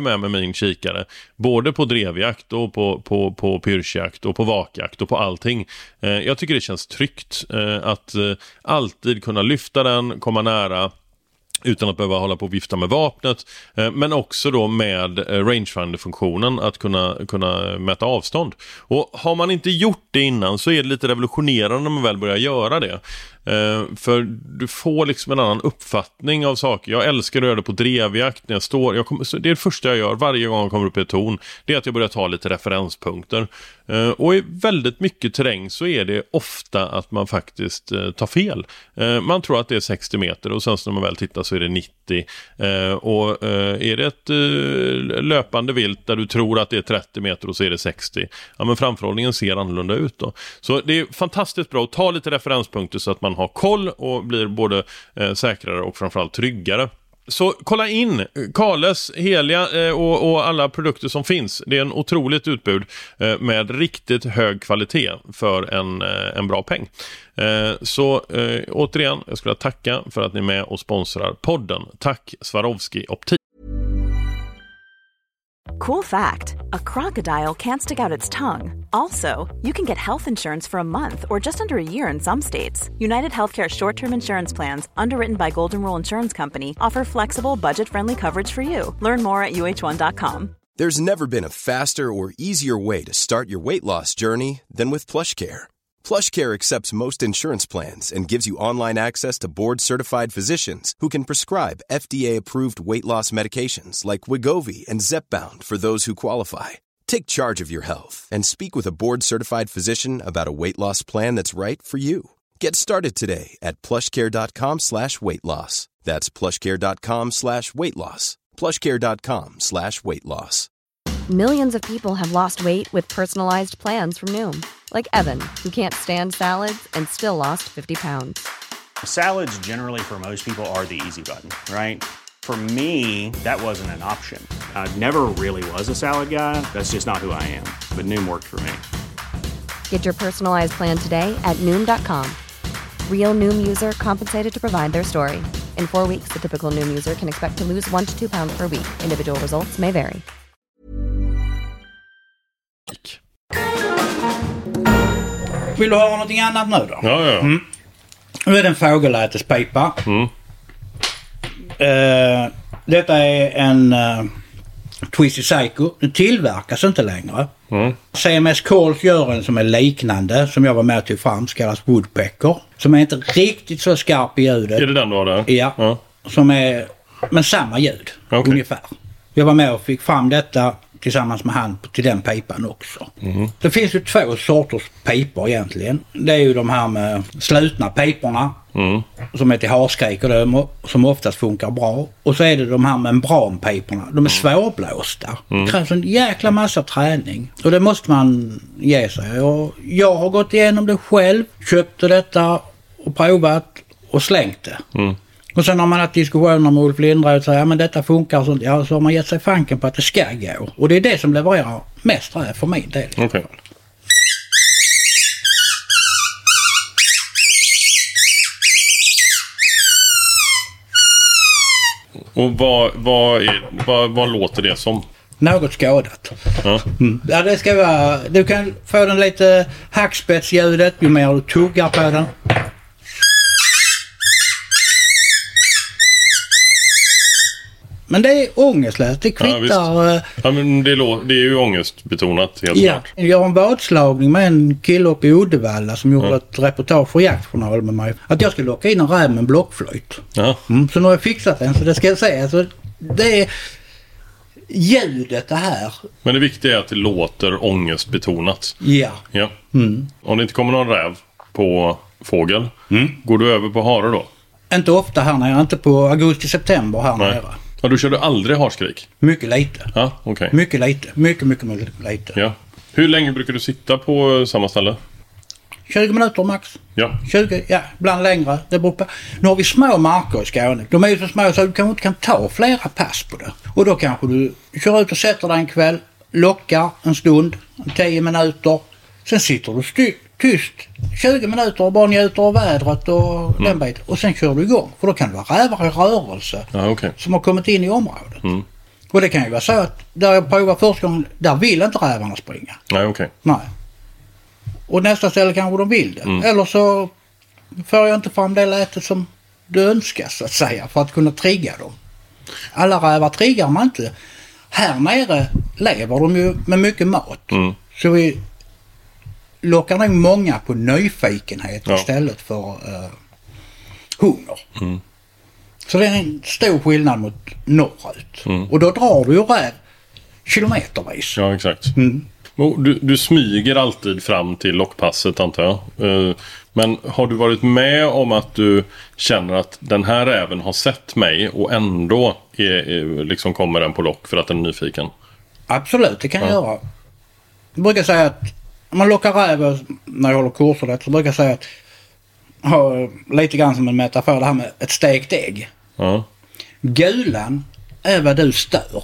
med min kikare både på drevjakt och på pyrschjakt och på vakjakt och på allting. Jag tycker det känns tryggt att alltid kunna lyfta den, komma nära utan att behöva hålla på och vifta med vapnet, men också då med rangefinder-funktionen att kunna mäta avstånd. Och har man inte gjort det innan så är det lite revolutionerande när man väl börjar göra det. För du får liksom en annan uppfattning av saker. Jag älskar att göra det på drevjakt när jag står. Det är det första jag gör varje gång jag kommer upp i ett torn. Det är att jag börjar ta lite referenspunkter. Och i väldigt mycket terräng så är det ofta att man faktiskt tar fel. Man tror att det är 60 meter och sen när man väl tittar så är det 90. Och är det ett löpande vilt där du tror att det är 30 meter och så är det 60. Ja, men framförhållningen ser annorlunda ut då. Så det är fantastiskt bra att ta lite referenspunkter så att man har koll och blir både säkrare och framförallt tryggare. Så kolla in Kahles, Helia och alla produkter som finns. Det är en otroligt utbud med riktigt hög kvalitet för en bra peng. Så återigen, jag skulle tacka för att ni är med och sponsrar podden. Tack Swarovski Optik. Cool fact, a crocodile can't stick out its tongue. Also, you can get health insurance for a month or just under a year in some states. United Healthcare short-term insurance plans, underwritten by Golden Rule Insurance Company, offer flexible, budget-friendly coverage for you. Learn more at uh1.com. There's never been a faster or easier way to start your weight loss journey than with PlushCare. PlushCare accepts most insurance plans and gives you online access to board-certified physicians who can prescribe FDA-approved weight loss medications like Wegovy and Zepbound for those who qualify. Take charge of your health and speak with a board-certified physician about a weight loss plan that's right for you. Get started today at plushcare.com/weightloss. That's plushcare.com/weightloss. plushcare.com/weightloss. Millions of people have lost weight with personalized plans from Noom. Like Evan, who can't stand salads and still lost 50 pounds. Salads generally for most people are the easy button, right? For me, that wasn't an option. I never really was a salad guy. That's just not who I am. But Noom worked for me. Get your personalized plan today at Noom.com. Real Noom user compensated to provide their story. In 4 weeks, the typical Noom user can expect to lose 1 to 2 pounds per week. Individual results may vary. Vill du höra någonting annat nu då? Ja. Mm. Nu är det en fågellätespipa. Detta är en Twisty Psycho. Den tillverkas inte längre. CMS Calls gör en som är liknande, som jag var med till fram, kallas Woodpecker. Som är inte riktigt så skarp i ljudet. Är det den du har där? Ja. Som är, men samma ljud ungefär. Jag var med och fick fram detta tillsammans med han till den pipan också. Det finns ju 2 sorters pipor egentligen. Det är ju de här med slutna piporna som är till harskrik och det, som oftast funkar bra. Och så är det de här membranpiporna. De är svårblåsta. Det krävs en jäkla massa träning. Och det måste man ge sig. Och jag har gått igenom det själv, köpte detta och provat och slängt det. Och sen har man haft diskussioner med Ulf Lindre och säger men detta funkar och sånt. Ja, så har man gett sig fanken på att det ska gå. Och det är det som levererar mest här för min del. Okay. Och vad låter det som? Något skadat. Ja, det ska vara... Du kan få den lite hackspetsljudet ju mer du tuggar på den. Men det är ångestlöst, det kvittar... Ja, men det är ju ångestbetonat helt klart. Jag har en vadslagning med en kille uppe i Uddevalla som gjorde ett reportage för Jaktjournal med mig. Att jag ska locka in en räv med en blockflöjt. Så nu har jag fixat den, så det ska jag säga. Alltså, det är ljudet det här. Men det viktiga är att det låter ångestbetonat. Ja. Om det inte kommer någon räv på fågel, går du över på hare då? Inte ofta här nere, inte på augusti-september här nere. Ja, du körde aldrig harskrik? Mycket lite. Ja, okej. Mycket lite. Mycket lite. Ja. Hur länge brukar du sitta på samma ställe? 20 minuter max. Ja. 20, ibland längre. Det beror på. Nu har vi små marker i Skåne. De är ju så små så du kanske inte kan ta flera pass på det. Och då kanske du kör ut och sätter dig en kväll, lockar en stund, 10 minuter. Sen sitter du tyst 20 minuter och bara njuter av vädret och den biten. Och sen kör du igång. För då kan det vara rävar i rörelse som har kommit in i området. Och det kan ju vara så att där jag provar första gången, där vill inte rävarna springa. Nej, okej. Nej. Och nästa ställe kanske de vill det. Eller så får jag inte fram det lätet som du önskar så att säga för att kunna trigga dem. Alla rävar triggar man inte. Här nere lever de ju med mycket mat. Så vi lockar nog många på nyfikenhet istället för hunger. Så det är en stor skillnad mot norrut. Och då drar du ju räv kilometervis. Ja, exakt. Du smyger alltid fram till lockpasset antar jag. Men har du varit med om att du känner att den här räven har sett mig och ändå liksom kommer den på lock för att den är nyfiken? Absolut, det kan jag göra. Jag brukar säga att om man lockar räv när jag håller kurser så brukar jag säga att lite grann som en metafor det här med ett stekt ägg. Gulan är vad du stör.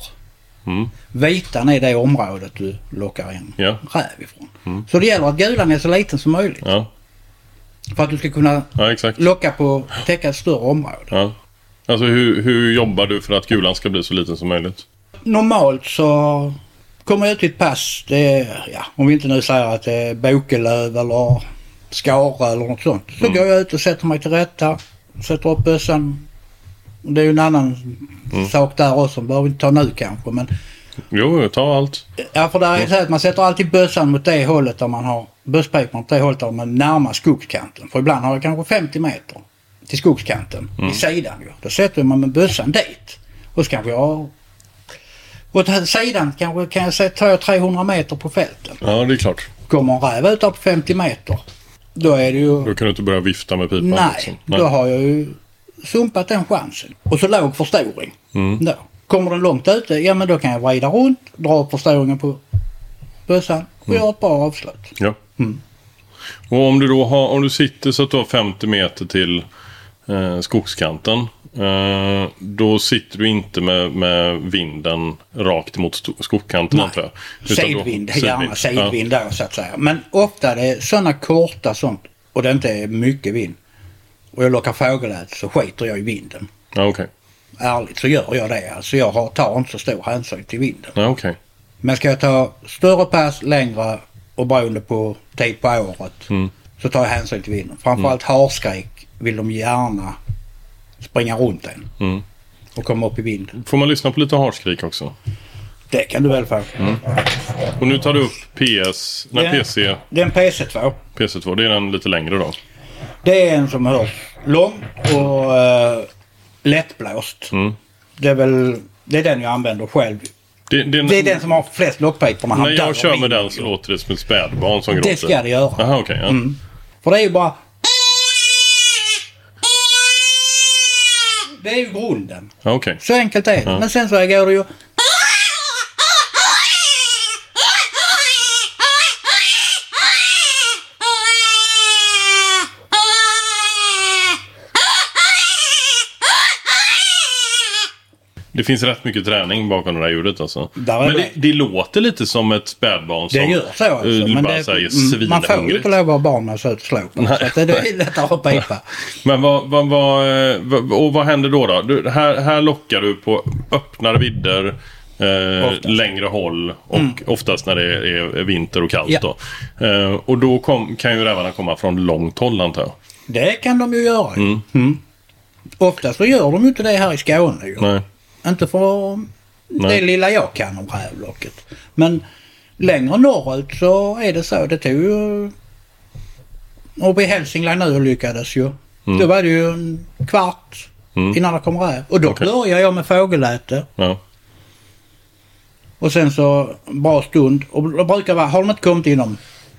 Vitan är det området du lockar en räv ifrån. Så det gäller att gulan är så liten som möjligt. För att du ska kunna locka på täcka ett större område. Alltså hur jobbar du för att gulan ska bli så liten som möjligt? Normalt så kommer jag ut till ett pass. Det är, om vi inte nu säger att det är bokelöv eller skara eller något sånt. Så går jag ut och sätter mig till rätta. Sätter upp bössan. Det är ju en annan sak där också. Behöver vi inte ta nu kanske. Men jo, ta allt. Ja, för det är så att man sätter alltid bössan mot det hållet där man har bösspipan mot det hållet där man närmar skogskanten. För ibland har jag kanske 50 meter till skogskanten i sidan ju. Då sätter man med bössan dit. Och så kanske jag åt sidan kanske kan jag säga tar jag 300 meter på fälten. Ja, det är klart. Kommer en räv ut där på 50 meter. Då är det ju... Då kan du inte börja vifta med pipan. Nej, liksom. Då har jag ju sumpat den chansen. Och så låg förstoring. Då. Kommer den långt ute, ja men då kan jag vrida runt, dra upp förstoringen på bössan och göra ett bra avslut. Ja. Och om du då om du sitter så att du har 50 meter till skogskanten, då sitter du inte med vinden rakt mot skogskanten. Nej, sidvind, gärna sidvind där så att säga. Men ofta är det sådana korta sånt och det inte är mycket vind. Och jag lockar fågelät så skiter jag i vinden. Ja, okej. Ärligt så gör jag det. Alltså jag tar inte så stor hänsyn till vinden. Ja, okej. Men ska jag ta större pass, längre och beroende på tid på året så tar jag hänsyn till vinden. Framförallt harskrik vill de gärna springa runt en och komma upp i vinden. Får man lyssna på lite harskrik också? Det kan du väl få. Och nu tar du upp PC. Det är en PC2. PC2, det är den lite längre då? Det är en som hörs lång och lättblåst. Det är den jag använder själv. Det är den som har flest lockpipor. När jag kör med den så låter det som ett spädbarn som gråter. Det ska det göra. Aha, okay, ja. För det är ju bara... Det är ju grunden. Okay. Så enkelt är det. Men sen så går det ju... Det finns rätt mycket träning bakom det där ljudet alltså. Men det låter lite som ett spädbarn som... Det gör så alltså. Men bara säger svinhungrigt. Man får ju inte lov att vara barn när så ut slå på. Så att det är lättare att pipa. Men vad händer då? Här lockar du på öppnare vidder, längre håll och oftast när det är vinter och kallt då. Och då kan ju rävarna komma från långt håll antar jag. Det kan de ju göra. Oftast så gör de ju inte det här i Skåne ju. Nej. Inte för det lilla jag kan om rävlocket. Men längre norrut så är det så. Det tog ju... Uppe i Hälsingland nu lyckades ju. Då var det ju en kvart innan det kom räv. Och då börjar jag med fågelläte. Ja. Och sen så bra stund. Och då brukar vara, har de inte kommit inom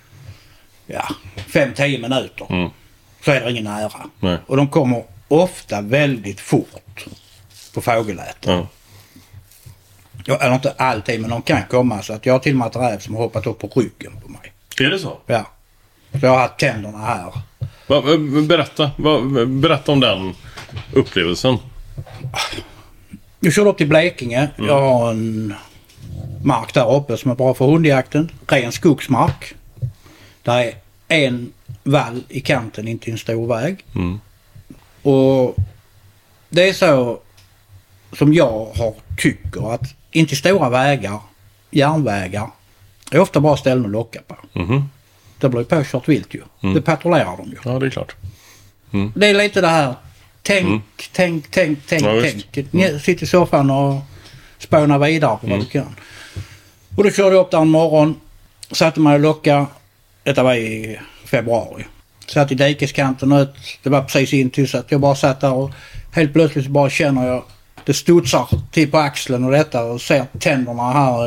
5-10 minuter så är det ingen nära. Nej. Och de kommer ofta väldigt fort på fågelläte. Eller inte alltid, men de kan komma så att jag har till och med ett räv som har hoppat upp på ryggen på mig. Är det så? Ja. Så jag har haft tänderna här. Berätta om den upplevelsen. Jag körde upp till Blekinge. Jag har en mark där uppe som är bra för hundjakten. Ren skogsmark. Där är en vall i kanten in till en stor väg. Och det är så som jag tycker att in till stora vägar, järnvägar, är ofta bra ställen att locka på. Det blir påkört vilt ju. Det patrullerar de ju. Ja, det är klart. Det är lite det här tänk. Sitt i soffan och spåna vidare på vad du kan. Och då körde jag upp där en morgon, satte mig och locka. Detta var i februari. Satt i dikeskanten och det var precis intill så att jag bara satt där och helt plötsligt bara känner jag det studsar till på axeln och detta och ser tänderna här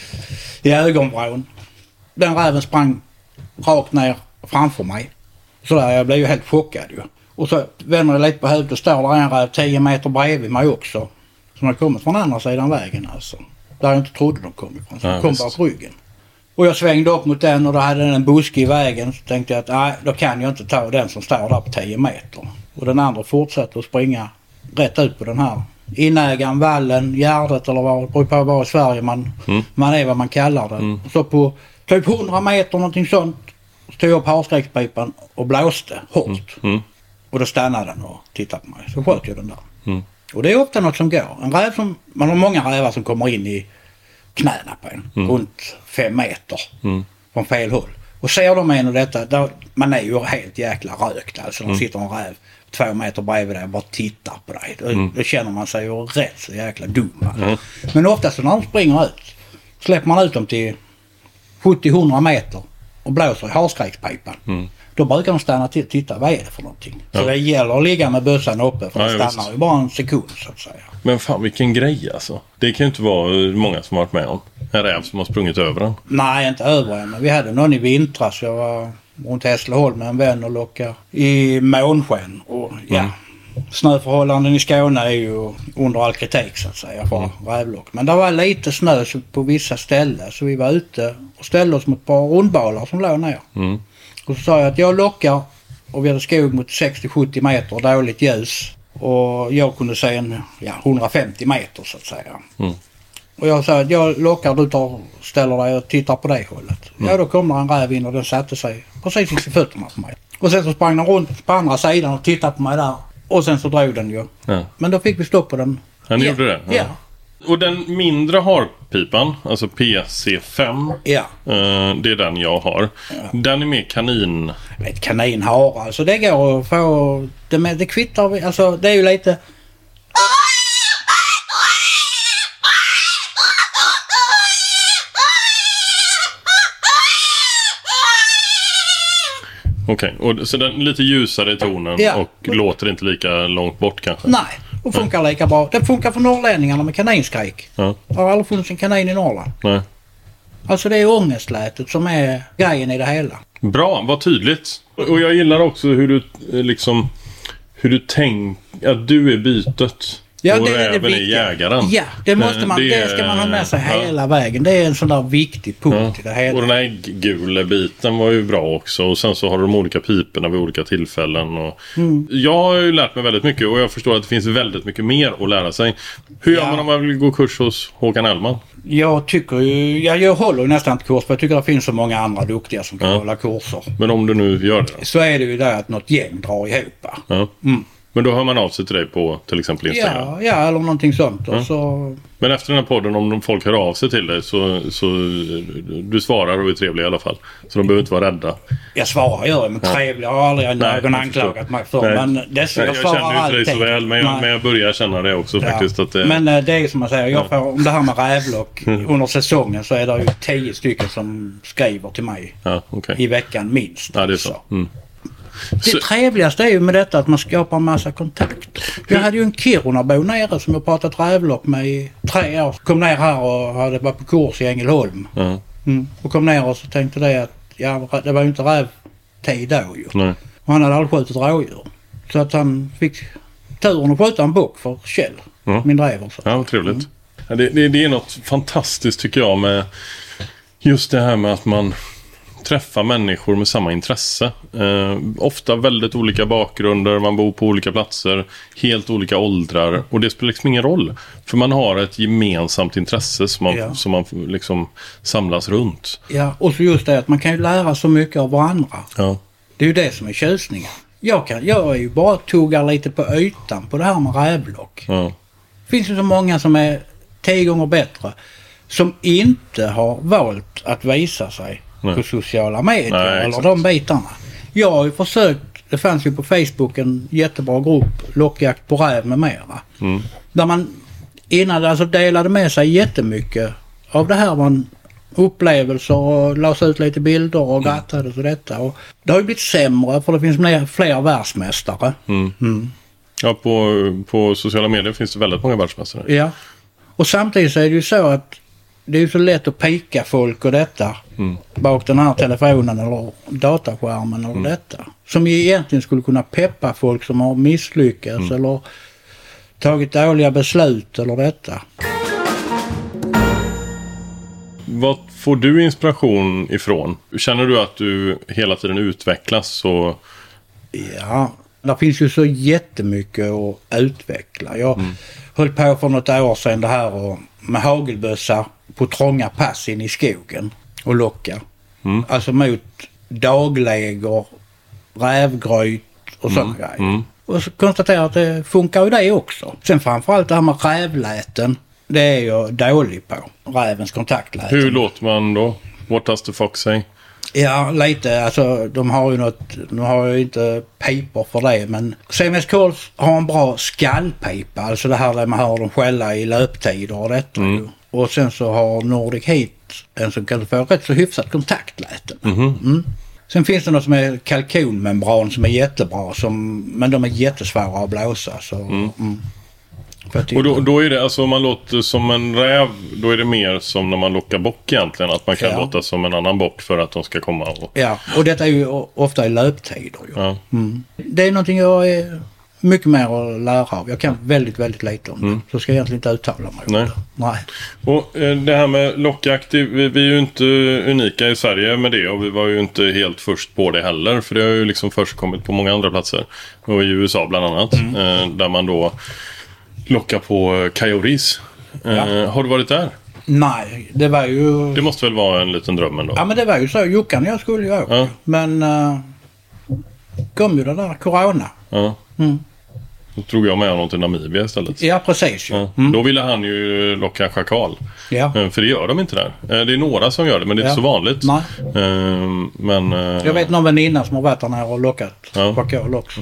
i ögonvrån. Den räven sprang rakt ner framför mig. Så där, jag blev ju helt chockad ju. Och så vänder jag lite på huvudet och står där en räv 10 meter bredvid mig också. Som har kommit från andra sidan vägen alltså. Där jag inte trodde de kom ifrån. Så de kom bak ryggen. Och jag svängde upp mot den och då hade den en buske i vägen. Så tänkte jag att nej, då kan jag inte ta den som står där på 10 meter. Och den andra fortsatte att springa rätt ut på den här inägaren, vallen, Gärdet eller vad det beror på var i Sverige man är vad man kallar det. Så på typ 100 meter någonting sånt stod jag på havskräkspipan och blåste hårt. Och då stannade den och tittade på mig. Så sköt jag den där. Och det är ofta något som går. En räv som, man har många rävar som kommer in i knäna på en. Runt 5 meter från fel håll. Och ser de en och detta, där, man är ju helt jäkla rökt. Alltså de sitter en räv 2 meter bredvid dig och bara tittar på dig. Då känner man sig ju rätt så jäkla dum. Alltså. Men ofta så när de springer ut, släpper man ut dem till 70-100 meter och blåser i havskräkspipan. Då brukar de stanna till och titta, vad är det för någonting? Så det gäller att ligga med bössan uppe för det stannar ju bara en sekund så att säga. Men fan vilken grej alltså. Det kan ju inte vara många som har varit med om. En räv som har sprungit över den. Nej, inte över den. Vi hade någon i vintras. Jag var runt Hässleholm med en vän och lockade i månsken. Och snöförhållanden i Skåne är ju under all kritik så att säga för rävlock. Men det var lite snö på vissa ställen så vi var ute och ställde oss mot ett par rundbalar som låg ner. Och så sa jag att jag lockar och vi hade skog mot 60-70 meter, dåligt ljus. Och jag kunde se 150 meter så att säga. Och jag sa att jag lockar, du ställer dig och tittar på det hållet. Ja, då kommer en räv in och den satte sig precis i fötterna på mig. Och sen så sprang den runt på andra sidan och tittade på mig där. Och sen så drog den ju. Men då fick vi stopp på den. Han gjorde det? Ja. Och den mindre harpipan, alltså PC5, det är den jag har. Den är mer kanin. Ett kaninhar, alltså det går att få, det kvittar, alltså det är ju lite... Okej, och så den är lite ljusare i tonen och låter inte lika långt bort kanske? Nej, och funkar lika bra. Det funkar för norrlänningarna med kaninskrik. Det har aldrig funnits en kanin i Norrland. Nej. Alltså det är ångestlätet som är grejen i det hela. Bra, vad tydligt. Och jag gillar också hur du tänker att du är bytet. Ja, och det är även är jägaren. Ja, det måste man, det ska man ha med sig hela vägen. Det är en sån där viktig punkt i det hela. Och den här gula biten var ju bra också. Och sen så har de olika piperna vid olika tillfällen. Och jag har ju lärt mig väldigt mycket och jag förstår att det finns väldigt mycket mer att lära sig. Hur gör man om man vill gå kurs hos Håkan Ellman? Jag tycker ju, jag håller ju nästan inte kurs för jag tycker det finns så många andra duktiga som kan hålla kurser. Men om du nu gör det? Så är det ju där att något gäng drar ihop. Men då hör man av sig till dig på till exempel Instagram? Ja, eller någonting sånt. Och så... Men efter den här podden, om folk hör av sig till dig så du svarar och är trevlig i alla fall. Så de behöver inte vara rädda. Jag svarar ju, men trevlig. Jag har aldrig någon anklagat mig för. Men jag svarar jag känner inte dig så väl, men jag börjar känna det också faktiskt. Att Men det är som jag säger, jag får, om det här med rävlock under säsongen så är det ju 10 stycken som skriver till mig i veckan minst. Ja, det är så. Det trevligaste är ju med detta att man skapar en massa kontakter. Jag hade ju en Kiruna-bo nere som jag pratat rävlock med i 3 år. Kom ner här och hade varit på kurs i Ängelholm. Och kom ner och så tänkte det att det var ju inte rävtid då ju. Nej. Och han hade aldrig skjutit rådjur. Så att han fick turen att skjuta en bock för Kjell. Min driver. Ja, vad trevligt. Det är något fantastiskt tycker jag med just det här med att man träffa människor med samma intresse. Ofta väldigt olika bakgrunder, man bor på olika platser, helt olika åldrar och det spelar liksom ingen roll. För man har ett gemensamt intresse som man liksom samlas runt. Ja, och så just det att man kan ju lära så mycket av varandra. Ja. Det är ju det som är tjusningen. Jag är ju bara tuggar lite på ytan på det här med rävlock. Ja. Det finns ju så många som är 10 gånger bättre. Som inte har valt att visa sig på sociala medier eller de bitarna. Jag har ju försökt, det fanns ju på Facebook en jättebra grupp, Lockjakt på räv med mera. Där man innan alltså delade med sig jättemycket av det här man upplevelser och lade ut lite bilder och grattade och detta. Och det har ju blivit sämre för det finns fler världsmästare. Ja, på sociala medier finns det väldigt många världsmästare. Ja, och samtidigt så är det ju så att det är ju så lätt att pika folk och detta bak den här telefonen eller dataskärmen eller detta. Som ju egentligen skulle kunna peppa folk som har misslyckats eller tagit dåliga beslut eller detta. Vad får du inspiration ifrån? Känner du att du hela tiden utvecklas? Och... Ja, det finns ju så jättemycket att utveckla. Jag höll på för något år sedan det här och med hagelbössa på trånga pass in i skogen och locka. Alltså mot dagläger, rävgryt och sådana grejer. Och så konstaterar att det funkar ju det också. Sen framförallt det här med rävläten, det är jag dålig på. Rävens kontaktläten. Hur låter man då? What does the fox say? Ja, lite. Alltså, de har ju något... De har ju inte piper för det, men... CMS Calls har en bra skallpipa. Alltså det här där man hör dem skälla i löptider och detta. Och sen så har Nordic Heat en som kan få rätt så hyfsat kontaktläten. Sen finns det något som är kalkonmembran som är jättebra. Men de är jättesvåra att blåsa. Så, Och då är det, alltså om man låter som en räv, då är det mer som när man lockar bock egentligen, att man kan låta som en annan bock för att de ska komma och... Ja, och detta är ju ofta i löptider ju. Det är någonting jag är mycket mer att lära av. Jag kan väldigt, väldigt lite om det. Så ska jag egentligen inte uttala mig. Nej. Och det här med lockjakt, vi är ju inte unika i Sverige med det, och vi var ju inte helt först på det heller, för det har ju liksom först kommit på många andra platser, och i USA bland annat, där man då lockar på coyotes. Har du varit där? Nej, det var ju... Det måste väl vara en liten dröm ändå? Ja, men det var ju så. Jockan jag skulle ju åka. Men kom ju det där corona. Då tror jag med honom till Namibia istället. Ja, precis. Då ville han ju locka schakal. För det gör de inte där. Det är några som gör det, men det är inte så vanligt. Nej. Men, jag vet någon väninna som har varit där och lockat schakal också.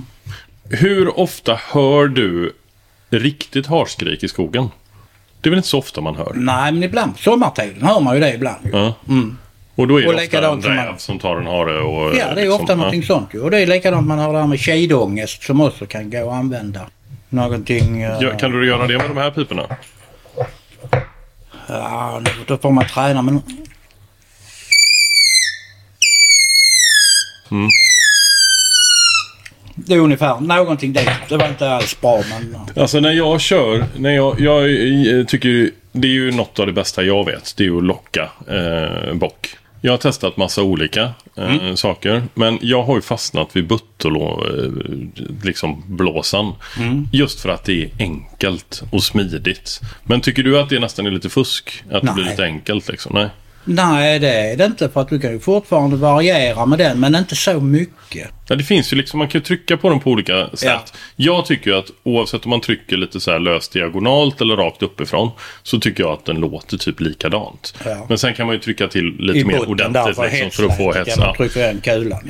Hur ofta hör du riktigt harskrik i skogen? Det är väl inte så ofta man hör? Nej, men ibland. Sommartiden hör man ju det ibland. Och då är det ofta en räv som tar en hare och... Ja, det är ofta någonting sånt ju. Och det är likadant man har det här med kedångest som också kan gå och använda någonting... Kan du göra det med de här piporna? Ja, då får man träna, men... Det är ungefär någonting där. Det var inte alls bra, men... Alltså när jag kör... Jag tycker det är ju något av det bästa jag vet. Det är ju att locka bock. Jag har testat massa olika saker. Men jag har ju fastnat vid liksom blåsan. Just för att det är enkelt och smidigt. Men tycker du att det nästan är lite fusk? Att det blir lite enkelt liksom? Nej. Nej, det är det inte, för att du kan ju fortfarande variera med den, men inte så mycket. Ja, det finns ju liksom, man kan ju trycka på den på olika sätt. Jag tycker ju att oavsett om man trycker lite så här löst diagonalt eller rakt uppifrån, så tycker jag att den låter typ likadant. Men sen kan man ju trycka till lite mer ordentligt liksom, för att få hets. Man trycker en kulan,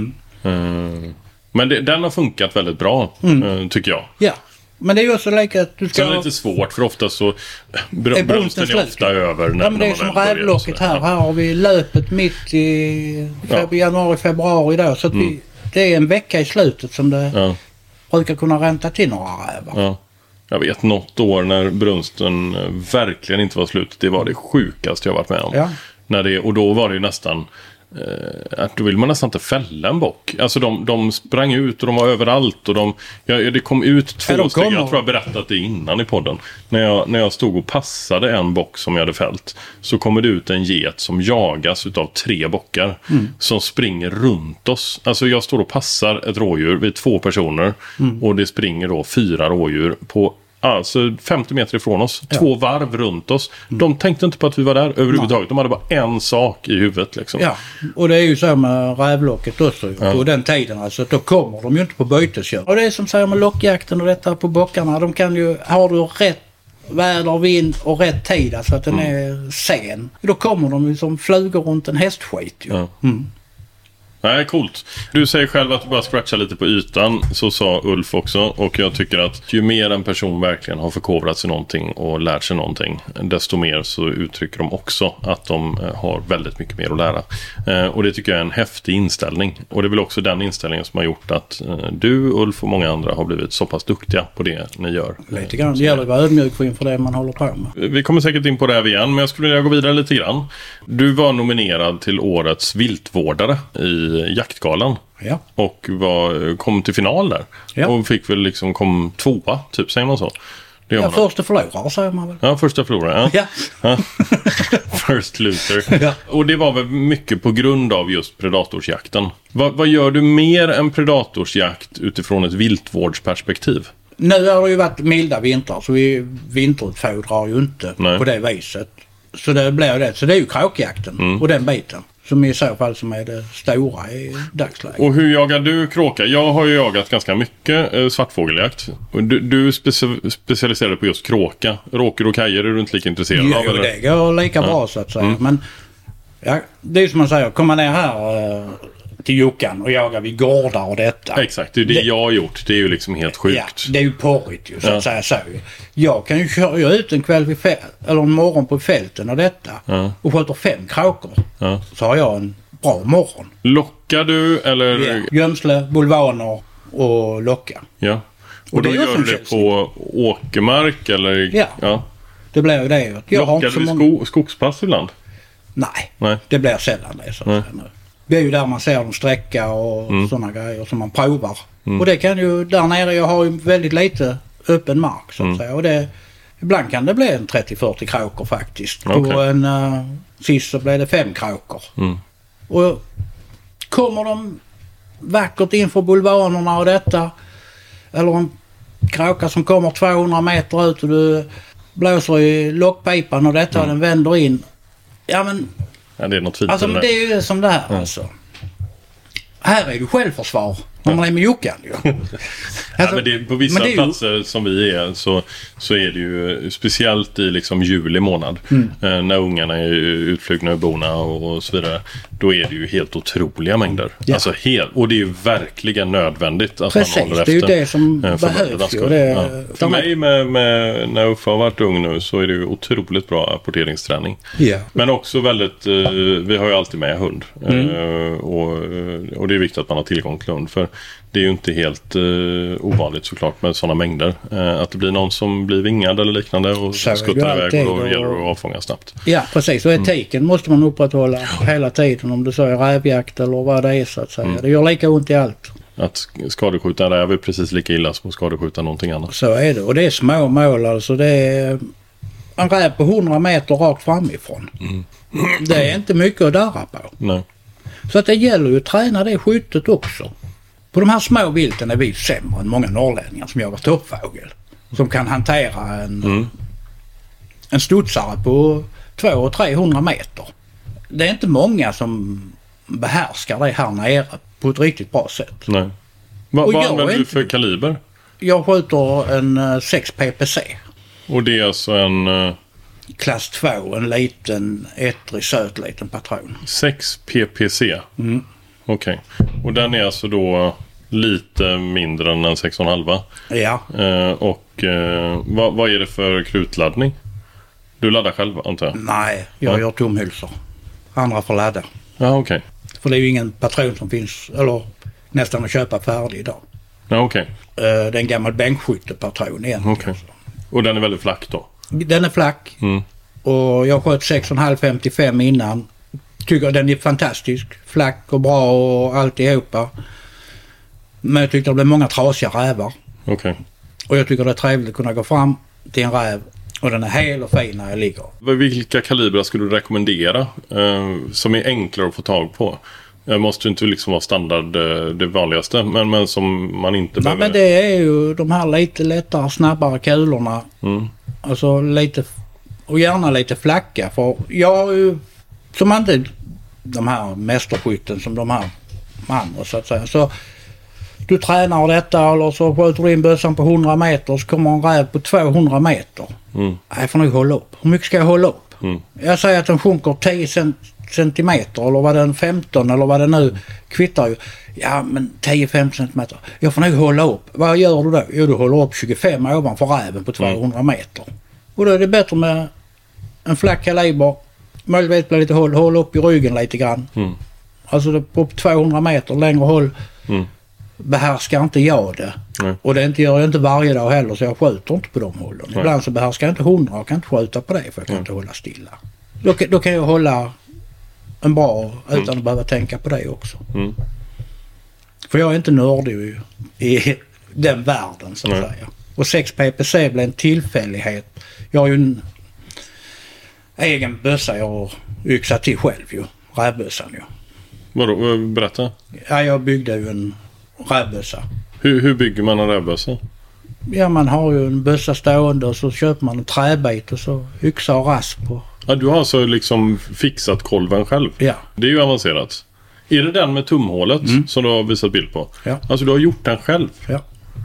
Men den har funkat väldigt bra, tycker jag. Ja. Men det är ju också lika att du ska... Så är det lite svårt, för ofta så bromsen är ofta över när men det är som rävlocket här. Här har vi löpet mitt i januari, februari då. Så att det är en vecka i slutet som det brukar kunna ränta till några rävar. Jag vet något år när brunsten verkligen inte var slut. Det var det sjukaste jag varit med om. Och då var det ju nästan... då vill man nästan inte fälla en bock. Alltså de sprang ut och de var överallt, och det kom ut 2 stycken. Jag tror jag berättat det innan i podden. När jag stod och passade en bock som jag hade fällt, så kommer det ut en get som jagas utav 3 bockar som springer runt oss. Alltså jag står och passar ett rådjur vid 2 personer och det springer då 4 rådjur på alltså 50 meter ifrån oss, 2 varv runt oss. De tänkte inte på att vi var där överhuvudtaget. De hade bara en sak i huvudet liksom. Ja, och det är ju så med rävlocket också. På den tiden alltså, då kommer de ju inte på byteskör. Och det är som säger med lockjakten och detta på bockarna. De kan ju, har du rätt väder, vind och rätt tid, alltså att den är sen. Då kommer de ju som flugor runt en hästskit ju. Ja. Nej, coolt. Du säger själv att du bara scratchar lite på ytan, så sa Ulf också. Och jag tycker att ju mer en person verkligen har förkovrat sig någonting och lärt sig någonting, desto mer så uttrycker de också att de har väldigt mycket mer att lära. Och det tycker jag är en häftig inställning. Och det är väl också den inställningen som har gjort att du, Ulf och många andra har blivit så pass duktiga på det ni gör. Lite grann. Det gäller att vara ödmjuk inför det man håller på med. Vi kommer säkert in på det här igen, men jag skulle vilja gå vidare lite grann. Du var nominerad till årets viltvårdare i Jaktgalan. Ja. Och kom till final där. Ja. Och fick väl liksom, kom tvåa, typ, säger man så? Första förlorare säger man väl. Ja, första förlorare. Ja. Ja. First loser. Ja. Och det var väl mycket på grund av just predatorsjakten. Vad gör du mer än predatorsjakt utifrån ett viltvårdsperspektiv? Nu har det ju varit milda vintrar, så vi vinterutfodrar ju inte på det viset. Så det blir det. Så det är ju kråkjakten och den biten som i så fall som är det stora i dagsläget. Och hur jagar du kråka? Jag har ju jagat ganska mycket svartfågeljakt. Du specialiserade på just kråka. Råker och kajer är du inte lika intresserad av? Jo, det går lika bra så att säga. Men ja, det är som man säger, komma ner här till Jockan och jagar vid gårdar och detta. Exakt, det är det jag har gjort. Det är ju liksom helt sjukt. Ja, det är ju porrigt ju, så att säga så. Jag kan ju köra ut en kväll eller en morgon på fälten och detta och skjuter 5 kråkor. Ja. Så har jag en bra morgon. Lockar du eller? Ja, gömsle, bulvaner och locka. Ja. Och då gör du det på åkermark eller? Ja. Det blir ju det. Lockar du skogspass ibland? Nej, det blir sällan det så att säga nu. Det är ju där man ser dem sträcka och sådana grejer som man provar. Och det kan ju, där nere jag har ju väldigt lite öppen mark så att säga. Och det, ibland kan det bli en 30-40 kråkor faktiskt. Okay. På en sist så blev det 5 kråkor. Och kommer de vackert inför bulvanerna och detta, eller en kråka som kommer 200 meter ut och du blåser i lockpipan och detta och den vänder in. Ja men det är något fint. Alltså det är ju som det här alltså. Här är du självförsvar när man är med Jockan ju. Alltså, men det, på vissa platser som vi är så är det ju speciellt i liksom juli månad när ungarna är utflugna ur bona och så vidare. Då är det ju helt otroliga mängder. Ja. Alltså och det är ju verkligen nödvändigt att man håller efter. Det är ju det som behövs. För mig när Uffe har varit ung nu så är det ju otroligt bra apporteringsträning. Ja. Men också väldigt, vi har ju alltid med hund. Och det är viktigt att man har tillgång till hund, för det är ju inte helt ovanligt såklart med sådana mängder. Att det blir någon som blir vingad eller liknande och skuttar iväg och då gäller det att avfånga snabbt. Ja, precis. Och etiken måste man upprätthålla hela tiden, om det så är rävjakt eller vad det är så att säga. Det gör lika ont i allt. Att skadeskjuta en räv är precis lika illa som att skadeskjuta någonting annat. Så är det. Och det är små mål alltså. Det är en räv på 100 meter rakt framifrån. Det är inte mycket att darra på. Nej. Så att det gäller ju att träna det skyttet också. På de här små vilten är vi sämre än många norrlänningar som jagar toppfågel. Som kan hantera en studsare på 200-300 meter. Det är inte många som behärskar det här nere på ett riktigt bra sätt. Nej. Vad använder du för kaliber? Jag skjuter en 6 PPC. Och det är alltså en... Klass 2, en liten ettrig söt liten patron. 6 PPC? Okej. Och den är alltså då lite mindre än en 6,5? Ja. Vad är det för krutladdning? Du laddar själv, antar jag? Nej, jag gör tomhylsor. Andra får ladda. Ja, okej. För det är ju ingen patron som finns, eller nästan att köpa färdig idag. Ja, okej. Det är en gammal bänkskyttepatron egentligen. Okej. Och den är väldigt flack då? Den är flack. Och jag sköt 6,5-55 innan. Tycker den är fantastisk. Flack och bra och alltihopa. Men jag tyckte det blev många trasiga rävar. Okej. Och jag tycker det är trevligt att kunna gå fram till en räv och den är hel och fin när jag ligger. Vilka kalibrar skulle du rekommendera som är enklare att få tag på? Jag måste inte liksom vara standard det vanligaste, men som man inte behöver. Men det är ju de här lite lättare, snabbare kulorna. Alltså lite, och gärna lite flacka. För jag har ju, som inte de här mästerskytten som de här andra så att säga. Så du tränar detta eller så skjuter du in bössan på 100 meter så kommer en räv på 200 meter. Jag får nog hålla upp. Hur mycket ska jag hålla upp? Jag säger att den sjunker 10 centimeter eller vad den 15 eller vad det nu kvittar ju. Ja, men 10-15 centimeter. Jag får nog hålla upp. Vad gör du då? Jo, du håller upp 25 ovanför räven på 200 meter. Och då är det bättre med en flack kaliber. Möjligtvis blir lite håll upp i ryggen lite grann. Alltså på 200 meter längre håll behärskar inte jag det. Och det gör jag inte varje dag heller, så jag skjuter inte på de hållen. Ibland så behärskar jag inte 100 och kan inte skjuta på det för jag kan inte hålla stilla. Då kan jag hålla en bra utan att behöva tänka på det också. För jag är inte nördig i den världen så att säga. Och 6 PPC blev en tillfällighet. Jag har ju en egen bössa jag har yxat till själv ju. Rävbössan ju. Vadå? Berätta. Ja, jag byggde ju en rävbössa. Hur bygger man en rävbössa? Ja, man har ju en bössa stående och så köper man en träbit och så yxa och rasp på. Ja, du har alltså liksom fixat kolven själv? Ja. Det är ju avancerat. Är det den med tumhålet som du har visat bild på? Ja. Alltså du har gjort den själv? Ja.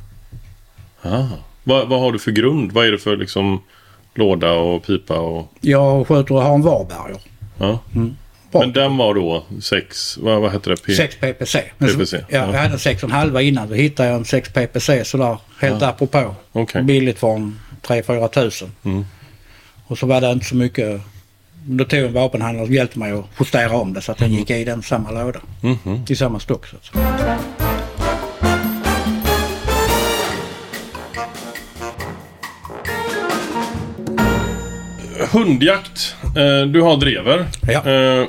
Vad har du för grund? Vad är det för liksom låda och pipa? Och... Jag sköter och har en Varberger. Ja. Men den var då 6, vad heter det? 6 PPC. PPC. Jag hade en 6,5 innan. Då hittade jag en 6 PPC sådär helt apropå. Okay. Billigt från 3-4 tusen. Och så var det inte så mycket. Då tog en vapenhandlare och hjälpte mig att justera om det så att den gick i den samma låda. I samma stock så att säga. Hundjakt. Du har drever. Ja.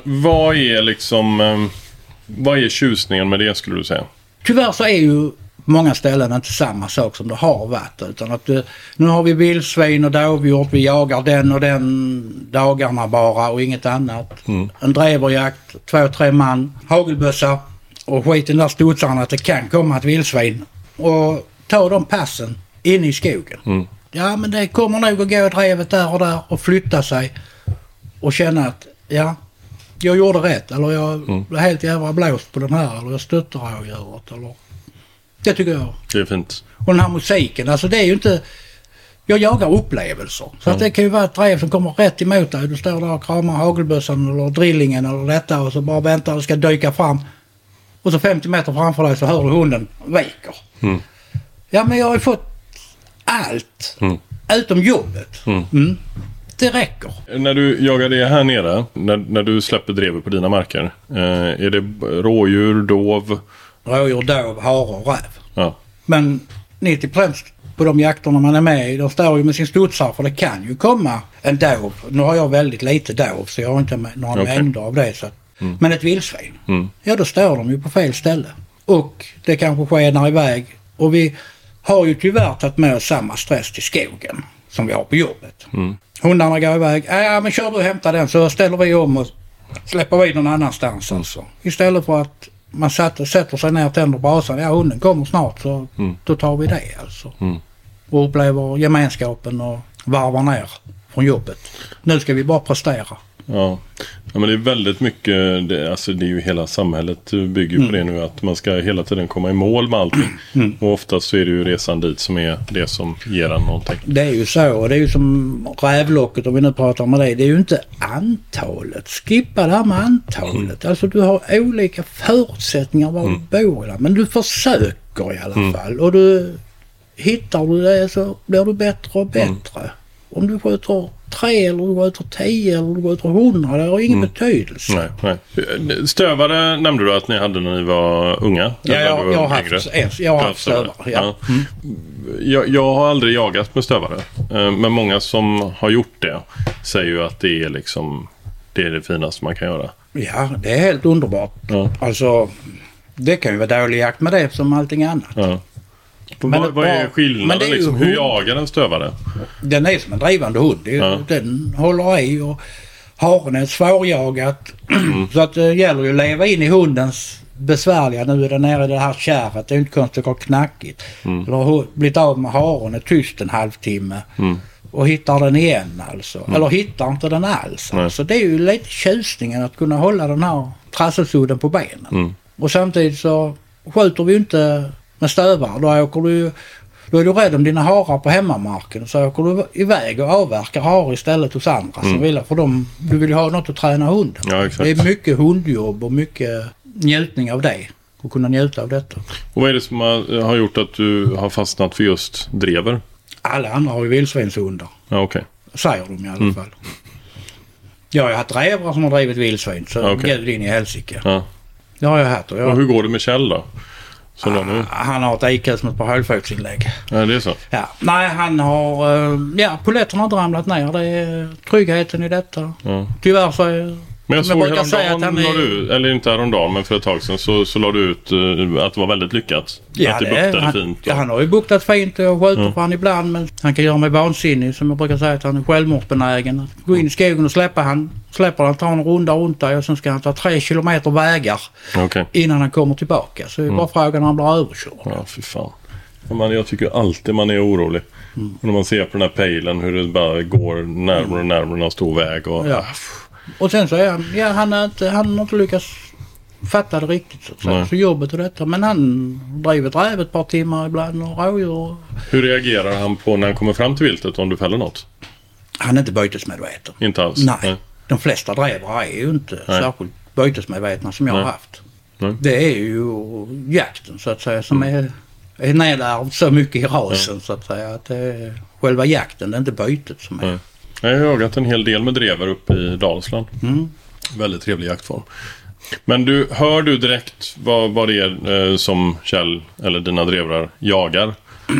Vad är tjusningen med det skulle du säga? Tyvärr så är ju många ställen inte samma sak som det har varit. Utan att nu har vi vildsvin och dovhjort. Vi jagar den och den dagarna bara och inget annat. En dreverjakt, 2-3 man, hagelbössa och skiten där studsarna att det kan komma ett vildsvin. Och ta de passen in i skogen. Ja, men det kommer nog att gå drevet där och flytta sig och känna att ja, jag gjorde rätt eller jag blev helt jävla blåst på den här eller jag stöttar rådjuret eller det tycker jag. Det är fint. Och den här musiken, alltså det är ju inte jag jagar upplevelser. Så att det kan ju vara ett drev som kommer rätt emot dig. Du står där och kramar hagelbössan eller drillingen eller detta och så bara väntar att det ska dyka fram. Och så 50 meter framför dig så hör du hunden viker. Ja, men jag har ju fått allt utom jobbet. Det räcker. När du jagar det här nere, när du släpper drevet på dina marker, är det rådjur, dov? Rådjur, dov, hare och räv. Ja. Men 90% på de jakterna man är med i, de står ju med sin studsar för det kan ju komma en dov. Nu har jag väldigt lite dov så jag har inte några mängder av det. Så. Men ett vildsvin, ja då står de ju på fel ställe. Och det kanske skenar iväg. Och vi har ju tyvärr tagit med oss samma stress till skogen som vi har på jobbet. Hundarna går iväg. Ja, men kör du och hämta den så ställer vi om och släpper vi någon annanstans alltså. Istället för att man sätter sig ner och tänder brasan. Ja, hunden kommer snart så då tar vi det alltså. Och upplever gemenskapen och varvar ner från jobbet. Nu ska vi bara prestera. Ja, men det är väldigt mycket, det är ju hela samhället bygger på det nu att man ska hela tiden komma i mål med allting. Och oftast så är det ju resan dit som är det som ger en någonting. Det är ju så, och det är ju som rävlocket om vi nu pratar om det. Det är ju inte antalet. Skippa det här med antalet. Alltså du har olika förutsättningar var du bor i, men du försöker i alla fall. Och hittar du det så blir du bättre och bättre. Om du skjuter 3 eller du skjuter 10 eller du skjuter 100, det har ingen betydelse. Nej. Stövare nämnde du att ni hade när ni var unga? Ja, jag har haft stövare. Ja. Jag har aldrig jagat med stövare. Men många som har gjort det säger ju att det är liksom det är det finaste man kan göra. Ja, det är helt underbart. Ja. Alltså, det kan ju vara dålig jakt med det som allting annat. Ja. Men vad är skillnaden? Liksom, hur jagar en stövare? Den är som en drivande hund. Den håller i och haren är svårjagat. Så att det gäller ju att leva in i hundens besvärliga. Nu är det nere i det här kärret. Det är inte konstigt att ha knackigt. Eller har blivit av med haren, är tyst en halvtimme. Och hittar den igen alltså. Eller hittar inte den alls. Alltså, det är ju lite tjusningen att kunna hålla den här trasselsudden på benen. Och samtidigt så skjuter vi inte med stövare. Då är du rädd om dina harar på hemmamarken. Så åker du iväg och avverkar har istället hos andra som vill. För du vill ju ha något att träna hunden. Ja, exakt. Det är mycket hundjobb och mycket njutning av det. Och kunna njuta av detta. Och vad är det som har gjort att du har fastnat för just drever? Alla andra har ju vildsvinshundar. Ja, okej. Säger de i alla fall. Jag har ju haft drevrar som har drivit vildsvin. Så gud in i helsike. Ja. Det har jag haft. Och hur går det med Kjell då? Han har ett IQ som ett par hållfotsinlägg. Ja, det är så. Ja. Nej, han har... poletterna har inte ramlat ner. Det är tryggheten i detta. Ja. Tyvärr så är... Men jag såg häromdagen, eller inte häromdagen, men för ett tag sedan så la du ut att det var väldigt lyckat. Ja, att det buktade fint. Ja, han har ju buktat fint och skjuter på han ibland, men han kan göra mig vansinnig, som jag brukar säga, att han är självmordsbenägen. Gå in i skogen och släpper han, tar en runda runt där och sen ska han ta 3 kilometer vägar innan han kommer tillbaka. Så det är bara frågan när han blir överkörd. Ja, fy fan. Jag tycker alltid man är orolig. Och när man ser på den här pejlen hur det bara går närmare och närmare en stor väg och... Ja. Och sen så är han har inte lyckats fatta det riktigt så att säga. Så jobbet och detta. Men han driver räv ett par timmar ibland och rådjur. Hur reagerar han på när han kommer fram till viltet om du fäller något? Han är inte bytesmedveten. Inte alls? Nej. De flesta drevare är ju inte särskilt bytesmedvetna som jag har haft. Nej. Det är ju jakten så att säga som är nedärvd så mycket i rasen så att säga. Att det är själva jakten, det är inte bytet som är... Jag har jagat en hel del med drever uppe i Dalsland. Väldigt trevlig jaktform. Men hör du direkt vad det är som Kjell eller dina drevrar jagar?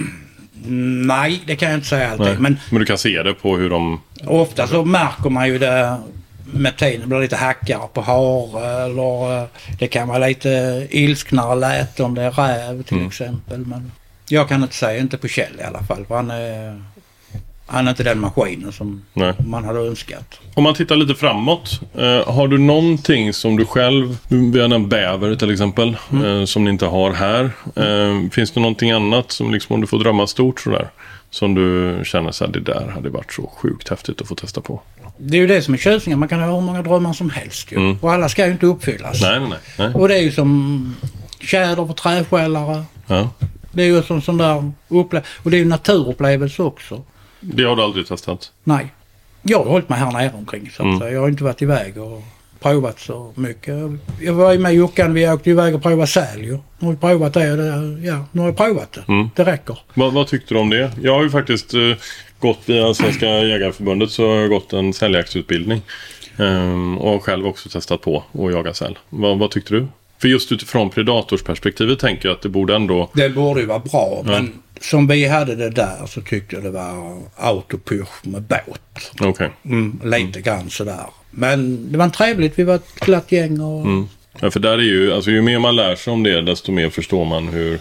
Nej, det kan jag inte säga alltid. Men du kan se det på hur de... Ofta så märker man ju det med tiden. Det blir lite hackar på har eller det kan vara lite ilsknare lät om det är räv till exempel. Men jag kan inte säga, inte på Kjell i alla fall. För han är inte den maskinen som man hade önskat. Om man tittar lite framåt, har du någonting som du själv, vi har en bäver till exempel, som ni inte har här. Finns det någonting annat som liksom, om du får drömma stort sådär, som du känner så här, det där hade varit så sjukt häftigt att få testa på? Det är ju det som är tjusningen, man kan ha hur många drömmar som helst ju. Och alla ska ju inte uppfyllas. Nej. Och det är ju som tjäder för träskällare. Ja. Det är ju som sån där och det är ju naturupplevelse också. Det har du aldrig testat? Nej. Jag har hållit mig här nere omkring så att jag har inte varit iväg och provat så mycket. Jag var ju med Jockan, vi åkte iväg och prova säl ju. Nu har vi provat det, nu har jag provat det. Det räcker. Vad tyckte du om det? Jag har ju faktiskt gått via Svenska Jägarförbundet, så har jag gått en säljaktsutbildning. Och själv också testat på att jaga säl. Vad tyckte du? För just utifrån predatorsperspektivet tänker jag att det borde ändå... Det borde ju vara bra, men som vi hade det där så tyckte jag det var autopush med båt. Okej. Lite grann sådär. Men det var trevligt, vi var ett glatt gäng och... Ja, för där är ju, alltså ju mer man lär sig om det, desto mer förstår man hur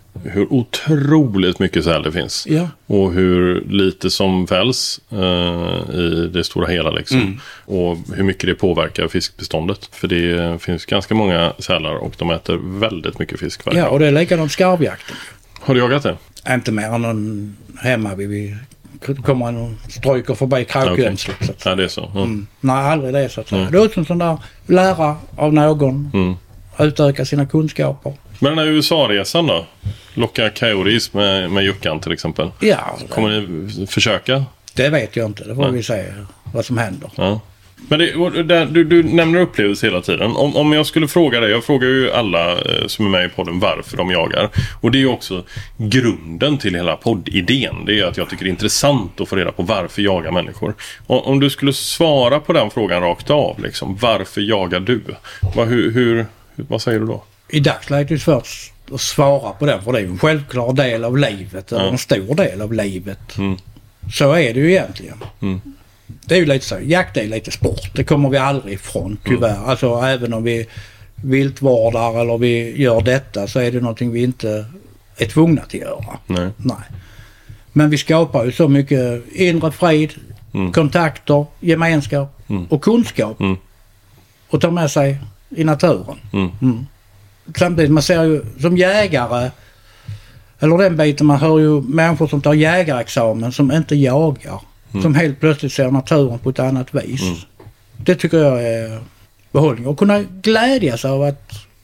otroligt mycket säl det finns. Ja. Och hur lite som fälls i det stora hela liksom. Och hur mycket det påverkar fiskbeståndet. För det finns ganska många sälar och de äter väldigt mycket fisk varje dag. Och det är likadant skarvjakten. Har du jagat det? Inte mer än någon hemma vi kommer och stryker förbi kråkgönslet. Okay. Ja, det är så. Nej, aldrig det så att säga. Det är också en sån där lära av någon. Utöka sina kunskaper. Men den här USA-resan då? Locka coyotes med Jockan till exempel. Ja. Kommer ni försöka? Det vet jag inte. Det får vi se vad som händer. Ja. Men du nämner upplevelse hela tiden. Om jag skulle fråga dig, jag frågar ju alla som är med i podden varför de jagar. Och det är ju också grunden till hela poddidén. Det är att jag tycker det är intressant att få reda på varför jagar människor. Om du skulle svara på den frågan rakt av, liksom, varför jagar du? Vad säger du då? I dagsläget är det svårt att svara på den, för det är en självklar del av livet, eller en stor del av livet. Så är det ju egentligen. Det är ju lite så, jakt är lite sport, det kommer vi aldrig ifrån tyvärr. Alltså även om vi viltvårdar eller vi gör detta, så är det någonting vi inte är tvungna till att göra. Nej. Men vi skapar ju så mycket inre frid, kontakter, gemenskap och kunskap och ta med sig i naturen. Samtidigt man ser ju som jägare, eller den biten, man hör ju människor som tar jägarexamen som inte jagar, som helt plötsligt ser naturen på ett annat vis. Det tycker jag är behållning. Och kunna glädjas av att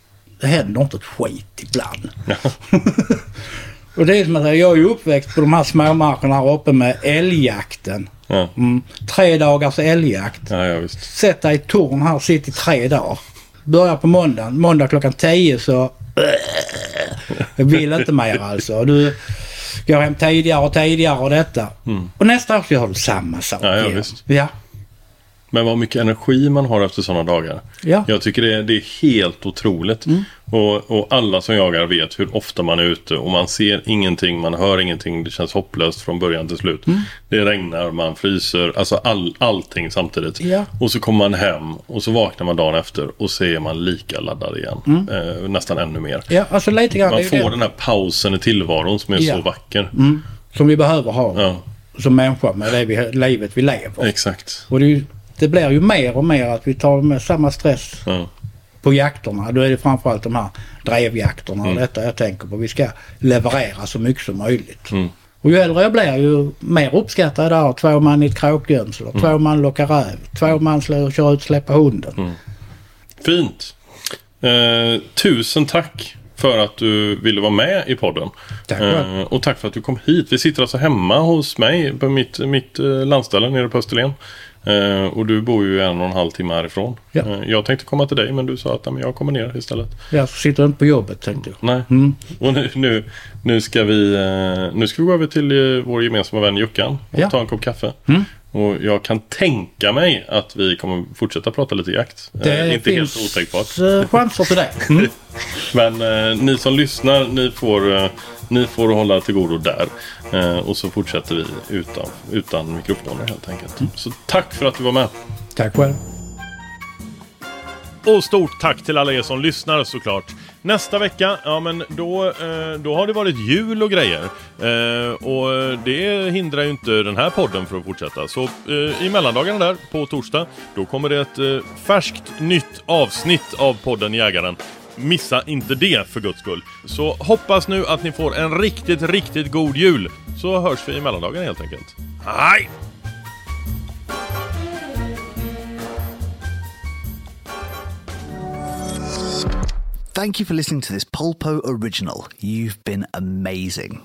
det händer inte ett skit ibland. Och det är som att jag är ju uppväxt på de här småmarkerna här uppe med älgjakten. 3 dagars älgjakt. Ja, visst. Sätt dig i torn här, sitt i 3 dagar. Börjar på måndag klockan 10 så... Jag vill inte mer alltså. Du går hem tidigare och detta. Och nästa år så har du samma sak. Ja, visst. Ja. Men vad mycket energi man har efter sådana dagar. Ja. Jag tycker det är helt otroligt. Och alla som jagar vet hur ofta man är ute. Och man ser ingenting, man hör ingenting. Det känns hopplöst från början till slut. Det regnar, man fryser. Alltså allting samtidigt. Ja. Och så kommer man hem och så vaknar man dagen efter. Och så är man lika laddad igen. Nästan ännu mer. Ja, alltså lite grann. Man får den här pausen i tillvaron som är så vacker. Som vi behöver ha som människa med livet vi lever. Exakt. Och det blir ju mer och mer att vi tar med samma stress på jakterna. Då är det framförallt de här drevjakterna och detta jag tänker på. Vi ska leverera så mycket som möjligt. Och ju äldre jag blir ju mer uppskattad där. 2 man i ett kråkgönsel, 2 man lockar räv, 2 man kör ut släppa hunden. Fint. Tusen tack för att du ville vara med i podden. Tack och tack för att du kom hit. Vi sitter alltså hemma hos mig på mitt landställe nere på Österlen. Och du bor ju 1,5 timme härifrån. Ja. Jag tänkte komma till dig, men du sa att jag kommer ner istället. Jag sitter inte på jobbet, tänkte jag. Nej. Och nu ska vi gå över till vår gemensamma vän Jukkan och ta en kopp kaffe. Och jag kan tänka mig att vi kommer fortsätta prata lite jakt. Det inte finns helt otänkbart. Chanser till det. Men ni som lyssnar, ni får hålla till godo där. Och så fortsätter vi utan mikrofoner helt enkelt. Så tack för att du var med. Tack själv. Och stort tack till alla er som lyssnar såklart. Nästa vecka, ja men då har det varit jul och grejer. Och det hindrar ju inte den här podden för att fortsätta. Så i mellandagarna där på torsdag, då kommer det ett färskt nytt avsnitt av podden Jägaren. Missa inte det för guds skull. Så hoppas nu att ni får en riktigt, riktigt god jul. Så hörs vi i mellandagarna helt enkelt. Hej! Thank you for listening to this Polpo original. You've been amazing.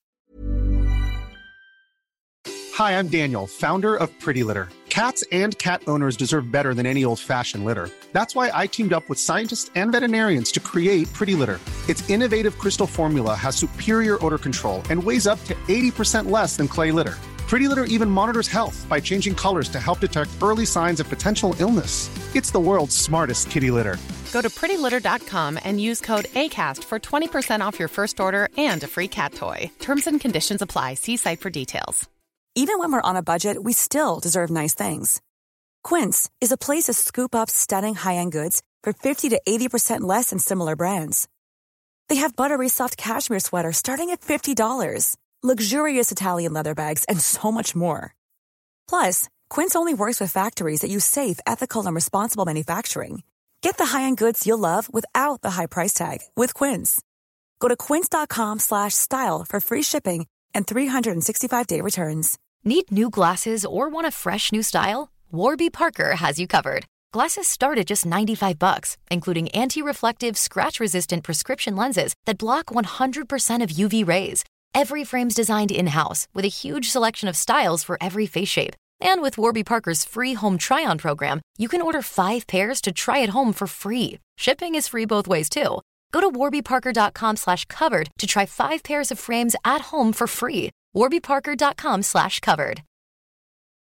Hi, I'm Daniel, founder of Pretty Litter. Cats and cat owners deserve better than any old-fashioned litter. That's why I teamed up with scientists and veterinarians to create Pretty Litter. Its innovative crystal formula has superior odor control and weighs up to 80% less than clay litter. Pretty Litter even monitors health by changing colors to help detect early signs of potential illness. It's the world's smartest kitty litter. Go to prettylitter.com and use code ACAST for 20% off your first order and a free cat toy. Terms and conditions apply. See site for details. Even when we're on a budget, we still deserve nice things. Quince is a place to scoop up stunning high-end goods for 50 to 80% less than similar brands. They have buttery soft cashmere sweaters starting at $50, luxurious Italian leather bags, and so much more. Plus, Quince only works with factories that use safe, ethical, and responsible manufacturing. Get the high-end goods you'll love without the high price tag with Quince. Go to quince.com/style for free shipping and 365-day returns. Need new glasses or want a fresh new style? Warby Parker has you covered. Glasses start at just $95, including anti-reflective, scratch-resistant prescription lenses that block 100% of UV rays. Every frame's designed in-house with a huge selection of styles for every face shape. And with Warby Parker's free home try-on program, you can order 5 pairs to try at home for free. Shipping is free both ways, too. Go to warbyparker.com/covered to try 5 pairs of frames at home for free. warbyparker.com/covered.